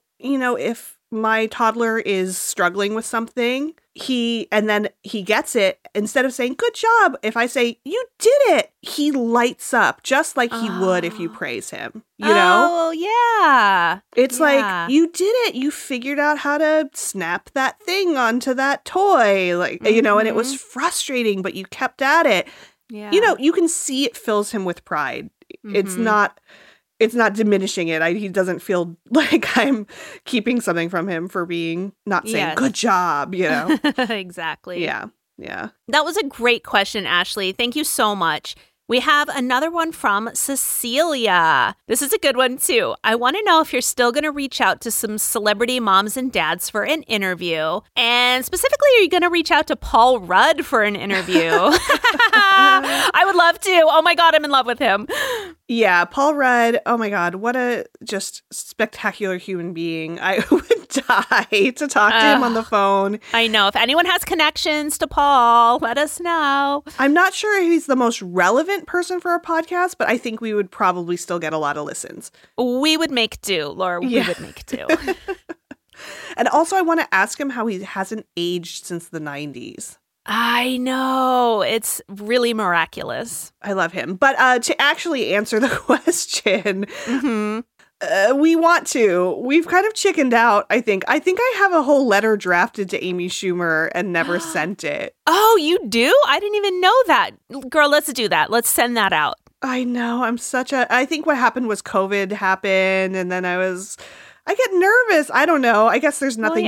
if my toddler is struggling with something, he gets it, instead of saying, good job, if I say, you did it, he lights up just like he would if you praise him, Oh, yeah. It's like, you did it. You figured out how to snap that thing onto that toy, and it was frustrating, but you kept at it. Yeah. You can see it fills him with pride. It's not it's not diminishing it. He doesn't feel like I'm keeping something from him for being not saying good job, you know? Exactly. Yeah. That was a great question, Ashley. Thank you so much. We have another one from Cecilia. This is a good one, too. I want to know if you're still going to reach out to some celebrity moms and dads for an interview. And specifically, are you going to reach out to Paul Rudd for an interview? I would love to. Oh my God, I'm in love with him. Yeah, Paul Rudd. Oh my God, what a just spectacular human being. I would die to talk to him on the phone. I know. If anyone has connections to Paul, let us know. I'm not sure if he's the most relevant person for our podcast, but I think we would probably still get a lot of listens. We would make do, Laura. We would make do. And also, I want to ask him how he hasn't aged since the 90s. I know. It's really miraculous. I love him. But to actually answer the question, we want to. We've kind of chickened out, I think. I think I have a whole letter drafted to Amy Schumer and never sent it. Oh, you do? I didn't even know that. Girl, let's do that. Let's send that out. I know. I think what happened was COVID happened, and then I get nervous. I don't know. I guess there's nothing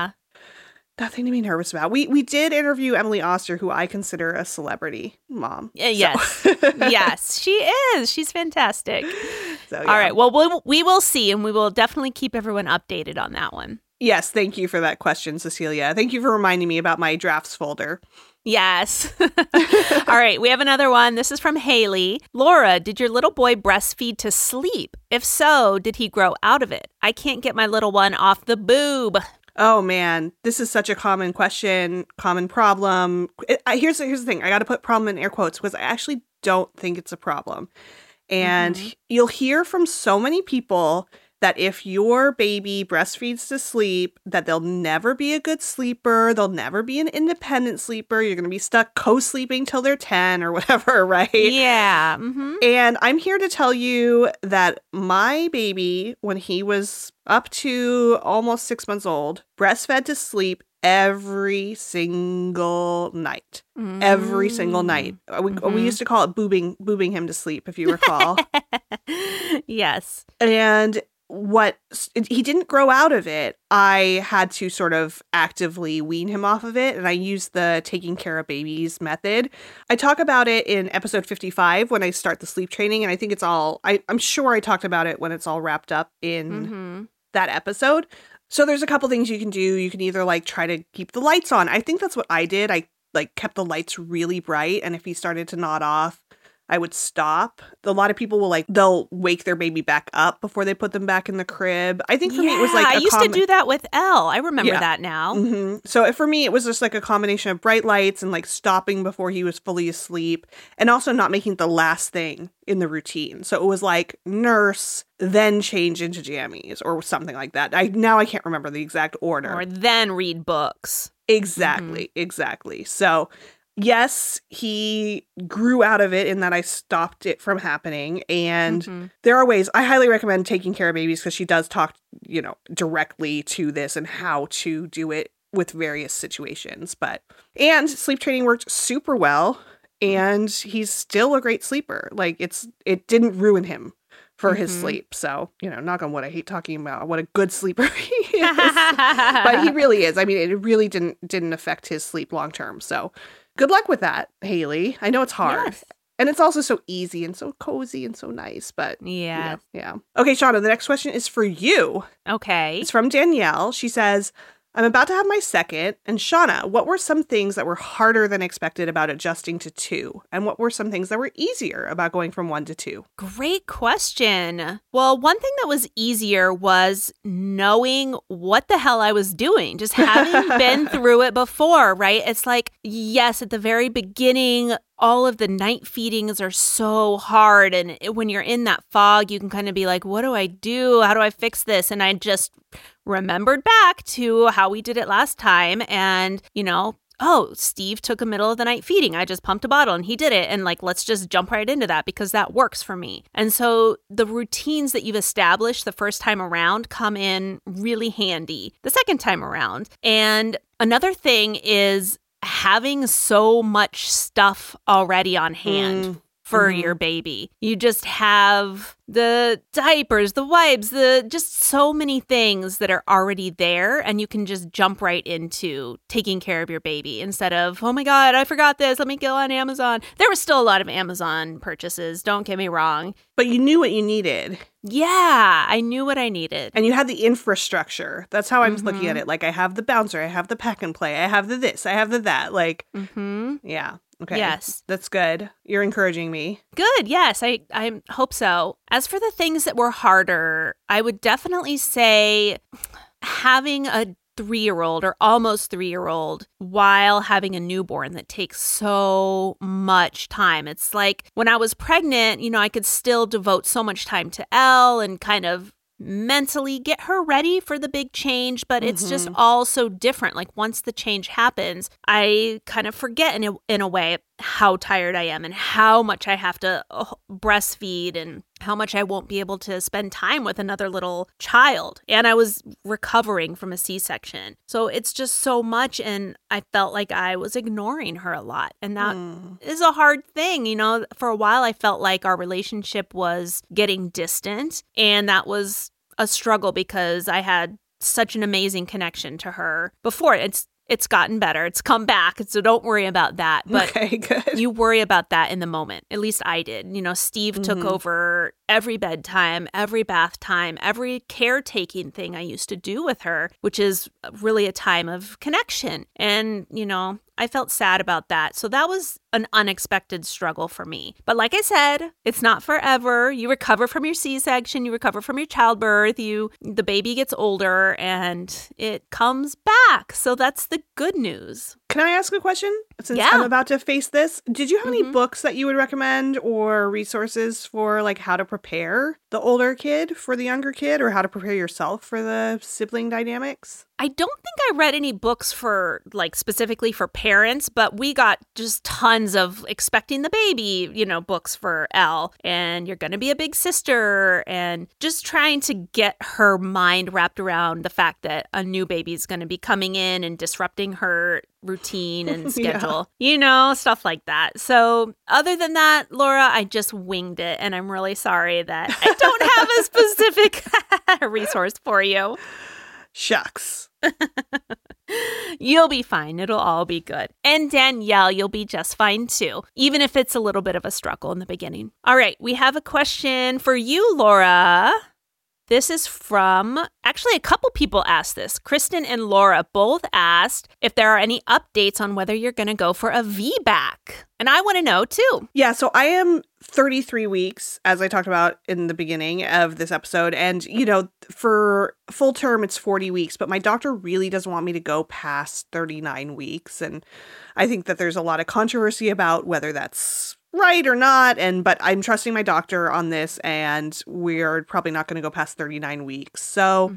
to be nervous about. We did interview Emily Oster, who I consider a celebrity mom. Yes. So. Yes, she is. She's fantastic. So, yeah. All right. Well, we will see, and we will definitely keep everyone updated on that one. Yes. Thank you for that question, Cecilia. Thank you for reminding me about my drafts folder. Yes. All right. We have another one. This is from Haley. Laura, did your little boy breastfeed to sleep? If so, did he grow out of it? I can't get my little one off the boob. Oh, man, this is such a common question, common problem. Here's the thing. I got to put problem in air quotes because I actually don't think it's a problem. And you'll hear from so many people that if your baby breastfeeds to sleep, that they'll never be a good sleeper. They'll never be an independent sleeper. You're going to be stuck co-sleeping till they're 10 or whatever, right? Yeah. And I'm here to tell you that my baby, when he was up to almost 6 months old, breastfed to sleep every single night. Every single night. We used to call it boobing him to sleep, if you recall. Yes. And he didn't grow out of it. I had to sort of actively wean him off of it, and I used the taking care of babies method. I talk about it in episode 55 when I start the sleep training, and I think it's all, I'm sure I talked about it when it's all wrapped up in that episode. So there's a couple things you can do. You can either try to keep the lights on. I think that's what I did. I kept the lights really bright, and if he started to nod off, I would stop. A lot of people will they'll wake their baby back up before they put them back in the crib. I think for me it was I used to do that with Elle. I remember that now. So for me it was just a combination of bright lights and stopping before he was fully asleep, and also not making it the last thing in the routine. So it was nurse, then change into jammies or something like that. I can't remember the exact order. Or then read books. Exactly. So yes, he grew out of it in that I stopped it from happening. And there are ways. I highly recommend Taking Care of Babies because she does talk, directly to this and how to do it with various situations. And sleep training worked super well. And he's still a great sleeper. It didn't ruin him for his sleep. So, knock on wood, I hate talking about what a good sleeper he is. But he really is. I mean, it really didn't affect his sleep long term. So good luck with that, Haley. I know it's hard. Yes. And it's also so easy and so cozy and so nice. But yeah. Okay, Shauna, the next question is for you. Okay. It's from Danielle. She says, I'm about to have my second. And Shauna, what were some things that were harder than expected about adjusting to 2? And what were some things that were easier about going from 1 to 2? Great question. Well, one thing that was easier was knowing what the hell I was doing, just having been through it before, right? It's yes, at the very beginning, all of the night feedings are so hard. And when you're in that fog, you can kind of be like, what do I do? How do I fix this? And I just remembered back to how we did it last time. And, Steve took a middle of the night feeding. I just pumped a bottle and he did it. And let's just jump right into that because that works for me. And so the routines that you've established the first time around come in really handy the second time around. And another thing is having so much stuff already on hand for your baby. You just have the diapers, the wipes, just so many things that are already there, and you can just jump right into taking care of your baby instead of, oh my God, I forgot this. Let me go on Amazon. There were still a lot of Amazon purchases. Don't get me wrong. But you knew what you needed. Yeah, I knew what I needed. And you had the infrastructure. That's how I was looking at it. Like, I have the bouncer, I have the pack and play, I have the this, I have the that. Like, yeah. Okay. Yes. That's good. You're encouraging me. Good. Yes, I hope so. As for the things that were harder, I would definitely say having a 3-year-old or almost 3-year-old while having a newborn that takes so much time. It's like when I was pregnant, I could still devote so much time to Elle and kind of mentally get her ready for the big change, but it's just all so different. Like once the change happens, I kind of forget in a way how tired I am and how much I have to breastfeed and how much I won't be able to spend time with another little child. And I was recovering from a C-section. So it's just so much, and I felt like I was ignoring her a lot. And that is a hard thing. For a while, I felt like our relationship was getting distant, and that was a struggle because I had such an amazing connection to her before. It's gotten better. It's come back. So don't worry about that. But okay, good. You worry about that in the moment. At least I did. Steve took over every bedtime, every bath time, every caretaking thing I used to do with her, which is really a time of connection. And, I felt sad about that. So that was an unexpected struggle for me. But like I said, it's not forever. You recover from your C-section, you recover from your childbirth, the baby gets older and it comes back. So that's the good news. Can I ask a question? Since I'm about to face this, did you have any books that you would recommend or resources for like how to prepare the older kid for the younger kid, or how to prepare yourself for the sibling dynamics? I don't think I read any books for like specifically for parents, but we got just tons of expecting the baby, books for Elle, and you're going to be a big sister, and just trying to get her mind wrapped around the fact that a new baby is going to be coming in and disrupting her routine and schedule, stuff like that. So other than that, Laura, I just winged it, and I'm really sorry that I don't have a specific resource for you. Shucks. You'll be fine. It'll all be good. And Danielle, you'll be just fine too, even if it's a little bit of a struggle in the beginning. All right, we have a question for you, Laura. This is from, actually a couple people asked this. Kristen and Laura both asked if there are any updates on whether you're going to go for a VBAC. And I want to know too. Yeah, so I am 33 weeks, as I talked about in the beginning of this episode. And, for full term, it's 40 weeks. But my doctor really doesn't want me to go past 39 weeks. And I think that there's a lot of controversy about whether that's right or not, but I'm trusting my doctor on this, and we're probably not going to go past 39 weeks. So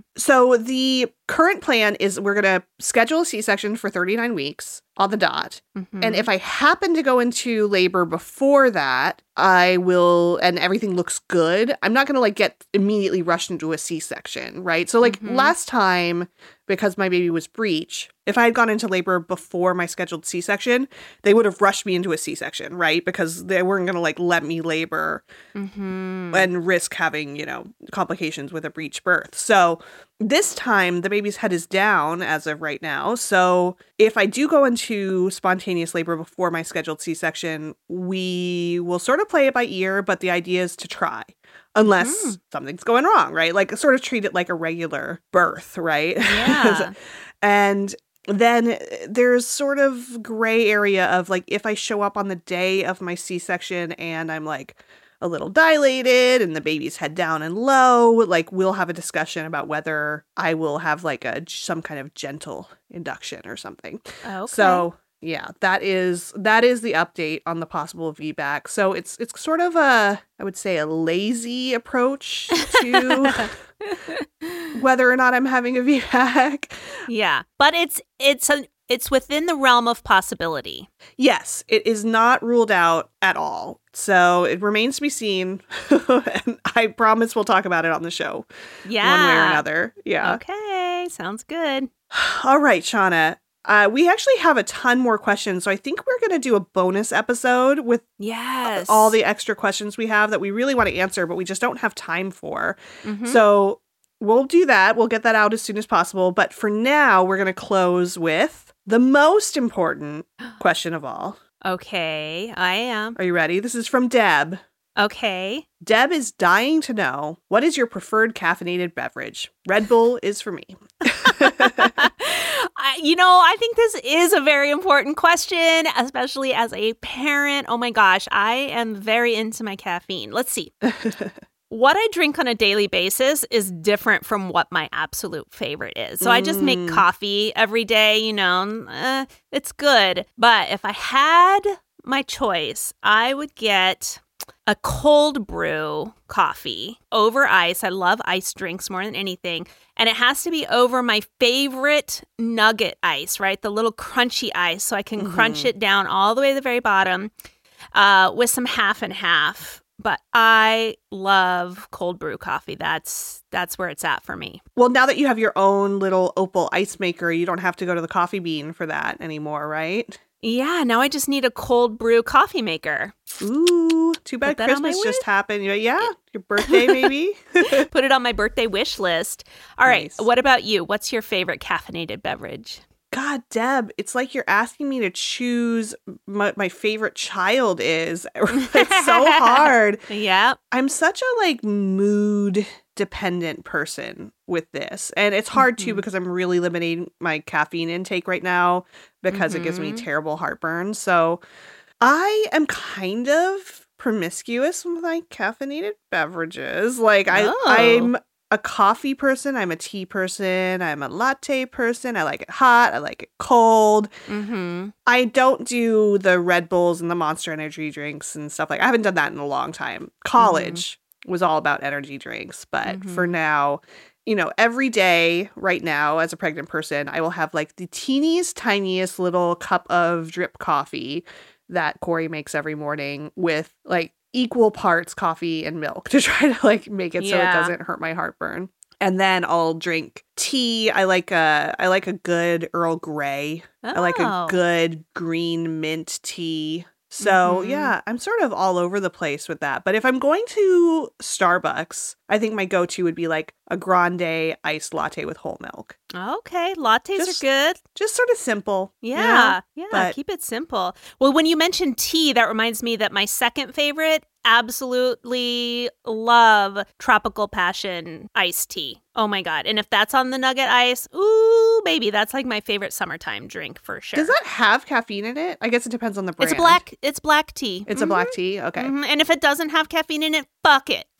the current plan is we're going to schedule a C-section for 39 weeks on the dot. And if I happen to go into labor before that, I will, and everything looks good, I'm not going to get immediately rushed into a C-section, right? So last time, because my baby was breech, if I had gone into labor before my scheduled C-section, they would have rushed me into a C-section, right? Because they weren't going to let me labor and risk having, complications with a breech birth. So this time, the baby's head is down as of right now. So if I do go into spontaneous labor before my scheduled C-section, we will sort of play it by ear, but the idea is to try. Unless something's going wrong, right? Sort of treat it like a regular birth, right? Yeah. And then there's sort of gray area of if I show up on the day of my C-section and I'm a little dilated and the baby's head down and low, we'll have a discussion about whether I will have some kind of gentle induction or something. Okay. So yeah, that is the update on the possible VBAC. So it's sort of I would say a lazy approach to whether or not I'm having a VBAC. Yeah, but it's within the realm of possibility. Yes, it is not ruled out at all. So it remains to be seen. And I promise we'll talk about it on the show. Yeah. One way or another. Yeah. Okay, sounds good. All right, Shauna. We actually have a ton more questions, so I think we're going to do a bonus episode with all the extra questions we have that we really want to answer, but we just don't have time for. Mm-hmm. So we'll do that. We'll get that out as soon as possible. But for now, we're going to close with the most important question of all. Okay, I am. Are you ready? This is from Deb. Okay. Deb is dying to know, what is your preferred caffeinated beverage? Red Bull is for me. I think this is a very important question, especially as a parent. Oh my gosh, I am very into my caffeine. Let's see. What I drink on a daily basis is different from what my absolute favorite is. So I just make coffee every day, it's good. But if I had my choice, I would get a cold brew coffee over ice. I love ice drinks more than anything. And it has to be over my favorite nugget ice, right? The little crunchy ice. So I can crunch it down all the way to the very bottom with some half and half. But I love cold brew coffee. That's where it's at for me. Well, now that you have your own little Opal ice maker, you don't have to go to the Coffee Bean for that anymore, right? Yeah, now I just need a cold brew coffee maker. Ooh, too bad Christmas just happened. Yeah, your birthday maybe. Put it on my birthday wish list. All right, what about you? What's your favorite caffeinated beverage? God, Deb, it's like you're asking me to choose what my favorite child is. It's so hard. Yeah. I'm such a mood dependent person with this. And it's hard too because I'm really limiting my caffeine intake right now because it gives me terrible heartburn. So I am kind of promiscuous with my caffeinated beverages. I'm a coffee person, I'm a tea person, I'm a latte person. I like it hot, I like it cold. I don't do the Red Bulls and the Monster energy drinks and stuff I haven't done that in a long time. College was all about energy drinks, but for now, every day right now as a pregnant person, I will have the teeniest, tiniest little cup of drip coffee that Corey makes every morning with equal parts coffee and milk to try to make it so it doesn't hurt my heartburn. And then I'll drink tea. I like a good Earl Grey. Oh. I like a good green mint tea. So yeah, I'm sort of all over the place with that. But if I'm going to Starbucks, I think my go-to would be a grande iced latte with whole milk. Okay, lattes are good. Just sort of simple. Yeah, keep it simple. Well, when you mentioned tea, that reminds me that my second favorite, absolutely love Tropical Passion iced tea. Oh my God. And if that's on the nugget ice, ooh, baby, that's my favorite summertime drink for sure. Does that have caffeine in it? I guess it depends on the brand. It's black tea. It's a black tea? Okay. And if it doesn't have caffeine in it, fuck it.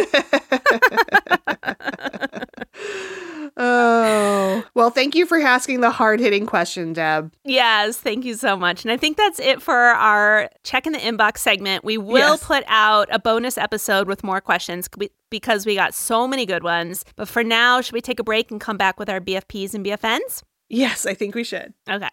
Oh, well, thank you for asking the hard-hitting question, Deb. Yes, thank you so much. And I think that's it for our Check in the Inbox segment. We will put out a bonus episode with more questions because we got so many good ones. But for now, should we take a break and come back with our BFPs and BFNs? Yes, I think we should. Okay.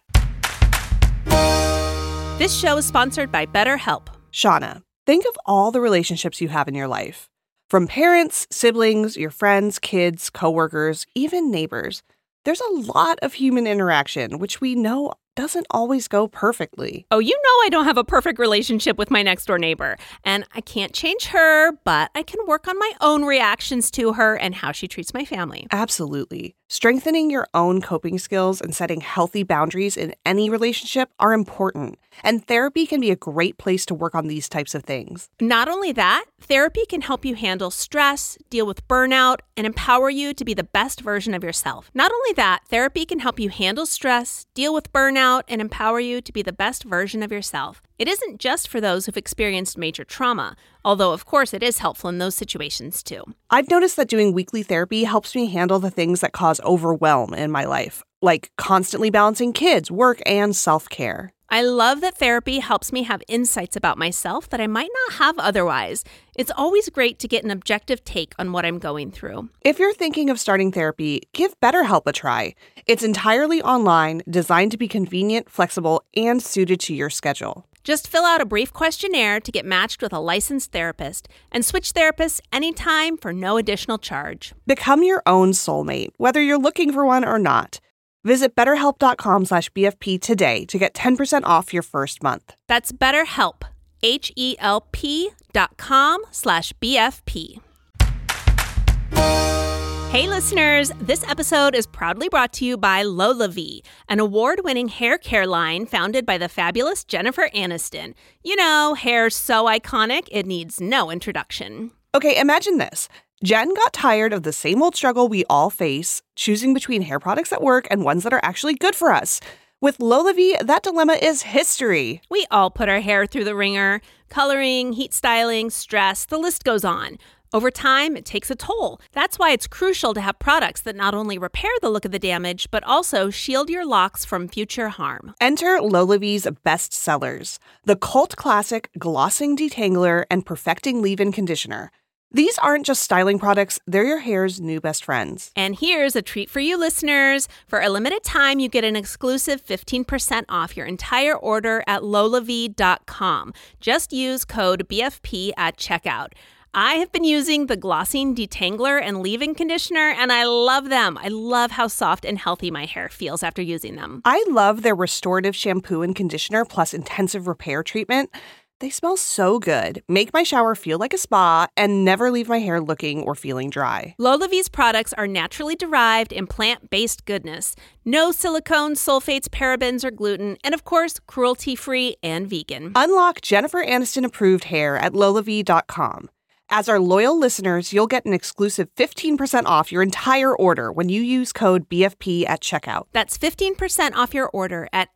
This show is sponsored by BetterHelp. Shauna, think of all the relationships you have in your life. From parents, siblings, your friends, kids, coworkers, even neighbors. There's a lot of human interaction, which we know doesn't always go perfectly. Oh, I don't have a perfect relationship with my next door neighbor. And I can't change her, but I can work on my own reactions to her and how she treats my family. Absolutely. Strengthening your own coping skills and setting healthy boundaries in any relationship are important. And therapy can be a great place to work on these types of things. Not only that, therapy can help you handle stress, deal with burnout, and empower you to be the best version of yourself. Not only that, therapy can help you handle stress, deal with burnout, and empower you to be the best version of yourself. It isn't just for those who've experienced major trauma, although of course it is helpful in those situations too. I've noticed that doing weekly therapy helps me handle the things that cause overwhelm in my life, like constantly balancing kids, work, and self-care. I love that therapy helps me have insights about myself that I might not have otherwise. It's always great to get an objective take on what I'm going through. If you're thinking of starting therapy, give BetterHelp a try. It's entirely online, designed to be convenient, flexible, and suited to your schedule. Just fill out a brief questionnaire to get matched with a licensed therapist and switch therapists anytime for no additional charge. Become your own soulmate, whether you're looking for one or not. Visit betterhelp.com/BFP today to get 10% off your first month. That's BetterHelp, HELP.com/BFP. Hey listeners, this episode is proudly brought to you by LolaVie, an award-winning hair care line founded by the fabulous Jennifer Aniston. You know, hair so iconic, it needs no introduction. Okay, imagine this. Jen got tired of the same old struggle we all face, choosing between hair products that work and ones that are actually good for us. With LolaVie, that dilemma is history. We all put our hair through the ringer. Coloring, heat styling, stress, the list goes on. Over time, it takes a toll. That's why it's crucial to have products that not only repair the look of the damage, but also shield your locks from future harm. Enter LolaVie's best sellers, the cult classic Glossing Detangler and Perfecting Leave-In Conditioner. These aren't just styling products, they're your hair's new best friends. And here's a treat for you listeners. For a limited time, you get an exclusive 15% off your entire order at lolavie.com. Just use code BFP at checkout. I have been using the Glossing Detangler and Leave-In Conditioner, and I love them. I love how soft and healthy my hair feels after using them. I love their restorative shampoo and conditioner plus intensive repair treatment. They smell so good, make my shower feel like a spa, and never leave my hair looking or feeling dry. LolaVie's products are naturally derived and plant-based goodness. No silicones, sulfates, parabens, or gluten, and of course, cruelty-free and vegan. Unlock Jennifer Aniston-approved hair at lolavie.com. As our loyal listeners, you'll get an exclusive 15% off your entire order when you use code BFP at checkout. That's 15% off your order at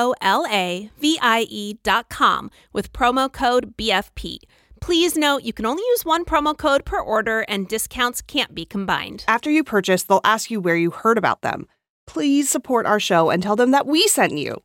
lolavie.com with promo code BFP. Please note you can only use one promo code per order and discounts can't be combined. After you purchase, they'll ask you where you heard about them. Please support our show and tell them that we sent you.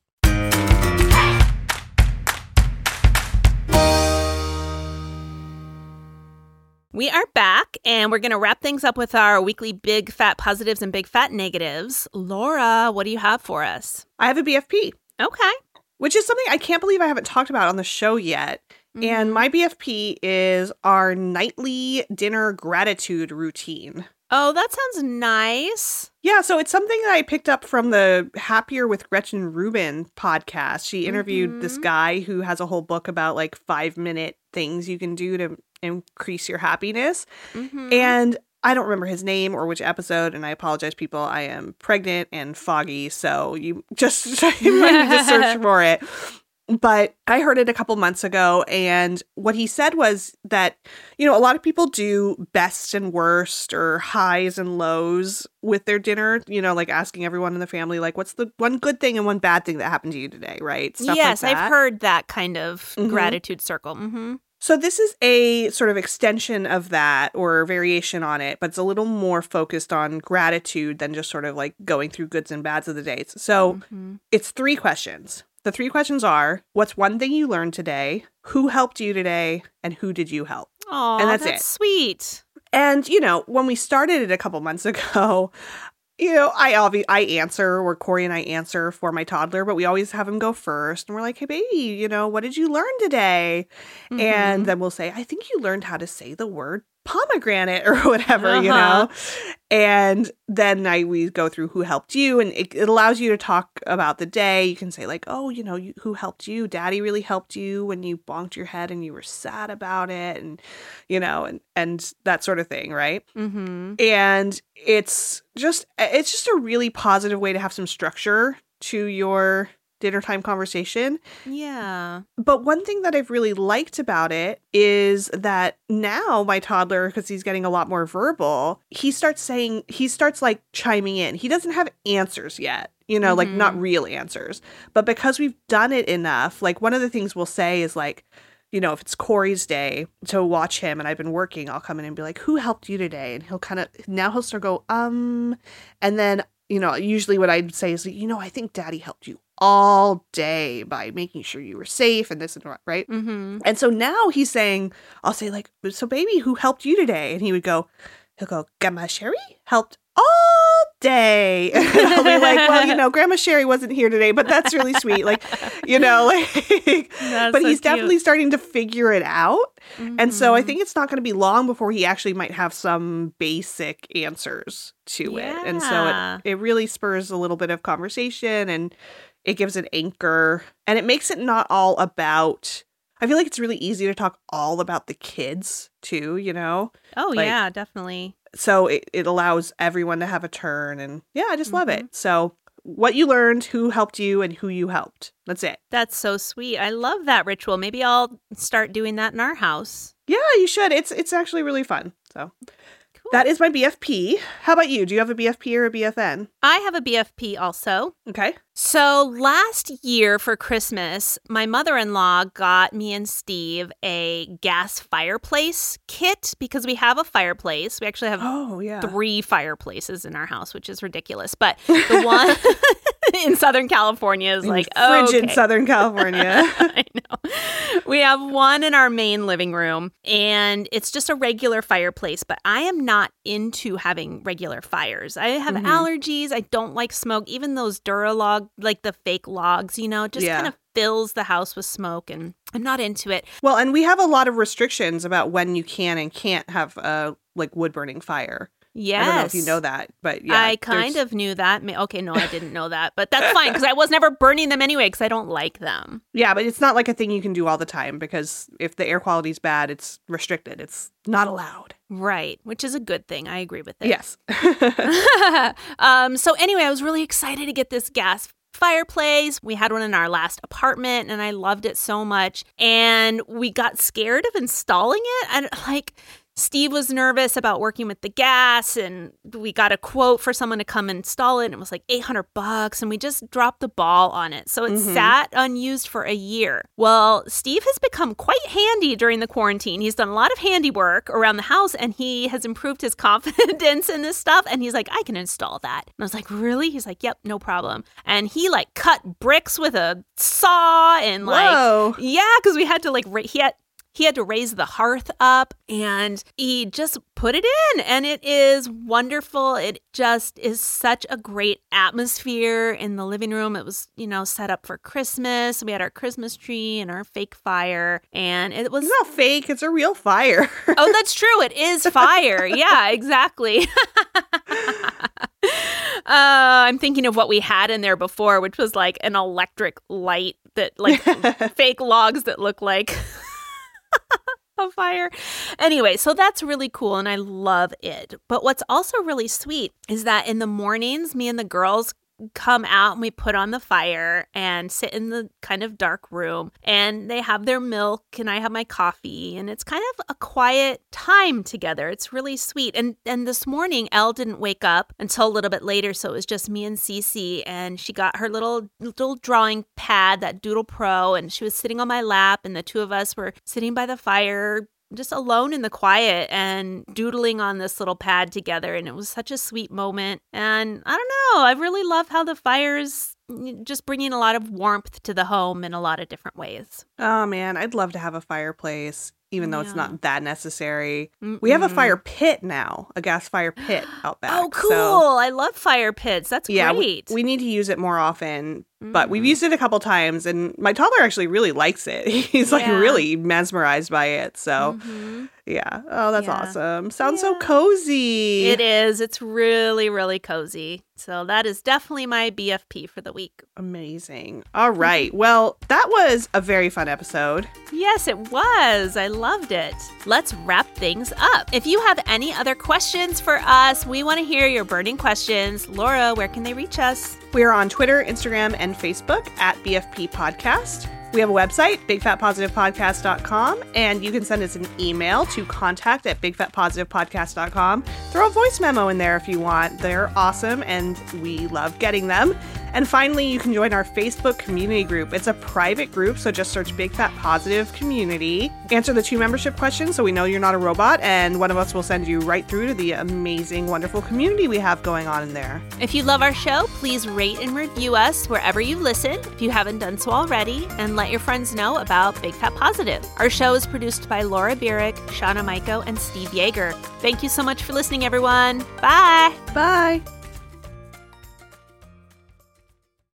We are back, and we're going to wrap things up with our weekly big fat positives and big fat negatives. Laura, what do you have for us? I have a BFP. Okay. Which is something I can't believe I haven't talked about on the show yet. Mm-hmm. And my BFP is our nightly dinner gratitude routine. Oh, that sounds nice. Yeah, so it's something that I picked up from the Happier with Gretchen Rubin podcast. She interviewed this guy who has a whole book about like 5-minute things you can do to increase your happiness. Mm-hmm. And I don't remember his name or which episode, and I apologize, people. I am pregnant and foggy, so you just you might need to search for it. But I heard it a couple months ago, and what he said was that, you know, a lot of people do best and worst or highs and lows with their dinner, you know, like asking everyone in the family, like, what's the one good thing and one bad thing that happened to you today, right? Stuff yes, like that. I've heard that kind of gratitude circle. Mm-hmm. So this is a sort of extension of that or variation on it, but it's a little more focused on gratitude than just sort of like going through goods and bads of the days. So it's 3 questions. The 3 questions are, what's one thing you learned today? Who helped you today? And who did you help? Oh, and that's it. Sweet. And, you know, when we started it a couple months ago, you know, I answer, or Corey and I answer for my toddler, but we always have him go first. And we're like, hey, baby, you know, what did you learn today? Mm-hmm. And then we'll say, I think you learned how to say the word pomegranate or whatever, you know? And then we go through who helped you, and it allows you to talk about the day. You can say like, oh, you know, who helped you? Daddy really helped you when you bonked your head and you were sad about it, and, you know, and that sort of thing, right? Mm-hmm. And it's just a really positive way to have some structure to your dinner time conversation. Yeah. But one thing that I've really liked about it is that now my toddler, because he's getting a lot more verbal, he starts like chiming in. He doesn't have answers yet, you know, like not real answers. But because we've done it enough, like one of the things we'll say is like, you know, if it's Corey's day to watch him and I've been working, I'll come in and be like, who helped you today? And he'll start go, and then, you know, usually what I'd say is, you know, I think Daddy helped you all day by making sure you were safe and this and that, right? Mm-hmm. And so now he's saying, I'll say like, so baby, who helped you today? And he'll go, Grandma Sherry helped all day. And I'll be like, well, Grandma Sherry wasn't here today, but that's really sweet. Like, but he's definitely starting to figure it out. Mm-hmm. And so I think it's not going to be long before he actually might have some basic answers to it. And so it really spurs a little bit of conversation, and it gives an anchor, and it makes it not all about, I feel like it's really easy to talk all about the kids too, Oh, yeah, definitely. So it allows everyone to have a turn, and I just love it. So what you learned, who helped you, and who you helped. That's it. That's so sweet. I love that ritual. Maybe I'll start doing that in our house. Yeah, you should. It's actually really fun. So cool. That is my BFP. How about you? Do you have a BFP or a BFN? I have a BFP also. Okay. So last year for Christmas, my mother-in-law got me and Steve a gas fireplace kit because we have a fireplace. We actually have 3 fireplaces in our house, which is ridiculous. But the one in Southern California is like, frigid Southern California. I know. We have one in our main living room, and it's just a regular fireplace. But I am not into having regular fires. I have allergies. I don't like smoke. Even those Duralog, like the fake logs, just kind of fills the house with smoke, and I'm not into it. Well, and we have a lot of restrictions about when you can and can't have a wood burning fire. Yes. I don't know if you know that, but yeah. I kind of knew that. Okay, no, I didn't know that, but that's fine because I was never burning them anyway because I don't like them. Yeah, but it's not like a thing you can do all the time because if the air quality is bad, it's restricted. It's not allowed. Right, which is a good thing. I agree with it. Yes. So anyway, I was really excited to get this gas fireplace. We had one in our last apartment and I loved it so much. And we got scared of installing it. And Steve was nervous about working with the gas, and we got a quote for someone to come install it, and it was like $800, and we just dropped the ball on it. So it sat unused for a year. Well, Steve has become quite handy during the quarantine. He's done a lot of handiwork around the house, and he has improved his confidence in this stuff, and he's like, I can install that. And I was like, really? He's like, yep, no problem. And he cut bricks with a saw, and Whoa. Because we had to he had to raise the hearth up, and he just put it in, and it is wonderful. It just is such a great atmosphere in the living room. It was, set up for Christmas. We had our Christmas tree and our fake fire, and it was... It's not fake. It's a real fire. Oh, that's true. It is fire. Yeah, exactly. I'm thinking of what we had in there before, which was like an electric light that fake logs that look like... a fire. Anyway, so that's really cool and I love it. But what's also really sweet is that in the mornings, me and the girls come out and we put on the fire and sit in the kind of dark room, and they have their milk and I have my coffee, and it's kind of a quiet time together. It's really sweet. And this morning, Elle didn't wake up until a little bit later, so it was just me and Cece, and she got her little drawing pad, that Doodle Pro, and she was sitting on my lap, and the two of us were sitting by the fire just alone in the quiet and doodling on this little pad together. And it was such a sweet moment. And I don't know, I really love how the fire's just bringing a lot of warmth to the home in a lot of different ways. Oh, man, I'd love to have a fireplace, even though it's not that necessary. We have a fire pit now, a gas fire pit out back. Oh, cool. So, I love fire pits. That's great. We need to use it more often, but we've used it a couple times, and my toddler actually really likes it. He's really mesmerized by it. So, yeah. Oh, that's awesome. Sounds so cozy. It is. It's really, really cozy. So that is definitely my BFP for the week. Amazing. All right. Well, that was a very fun episode. Yes, it was. I loved it. Let's wrap things up. If you have any other questions for us, we want to hear your burning questions. Laura, where can they reach us? We're on Twitter, Instagram, and Facebook at BFP Podcast. We have a website, bigfatpositivepodcast.com, and you can send us an email to contact@bigfatpositivepodcast.com. Throw a voice memo in there if you want. They're awesome, and we love getting them. And finally, you can join our Facebook community group. It's a private group, so just search Big Fat Positive Community. Answer the 2 membership questions so we know you're not a robot, and one of us will send you right through to the amazing, wonderful community we have going on in there. If you love our show, please rate and review us wherever you listen, if you haven't done so already, and let your friends know about Big Fat Positive. Our show is produced by Laura Bierick, Shauna Maiko, and Steve Yeager. Thank you so much for listening, everyone. Bye. Bye.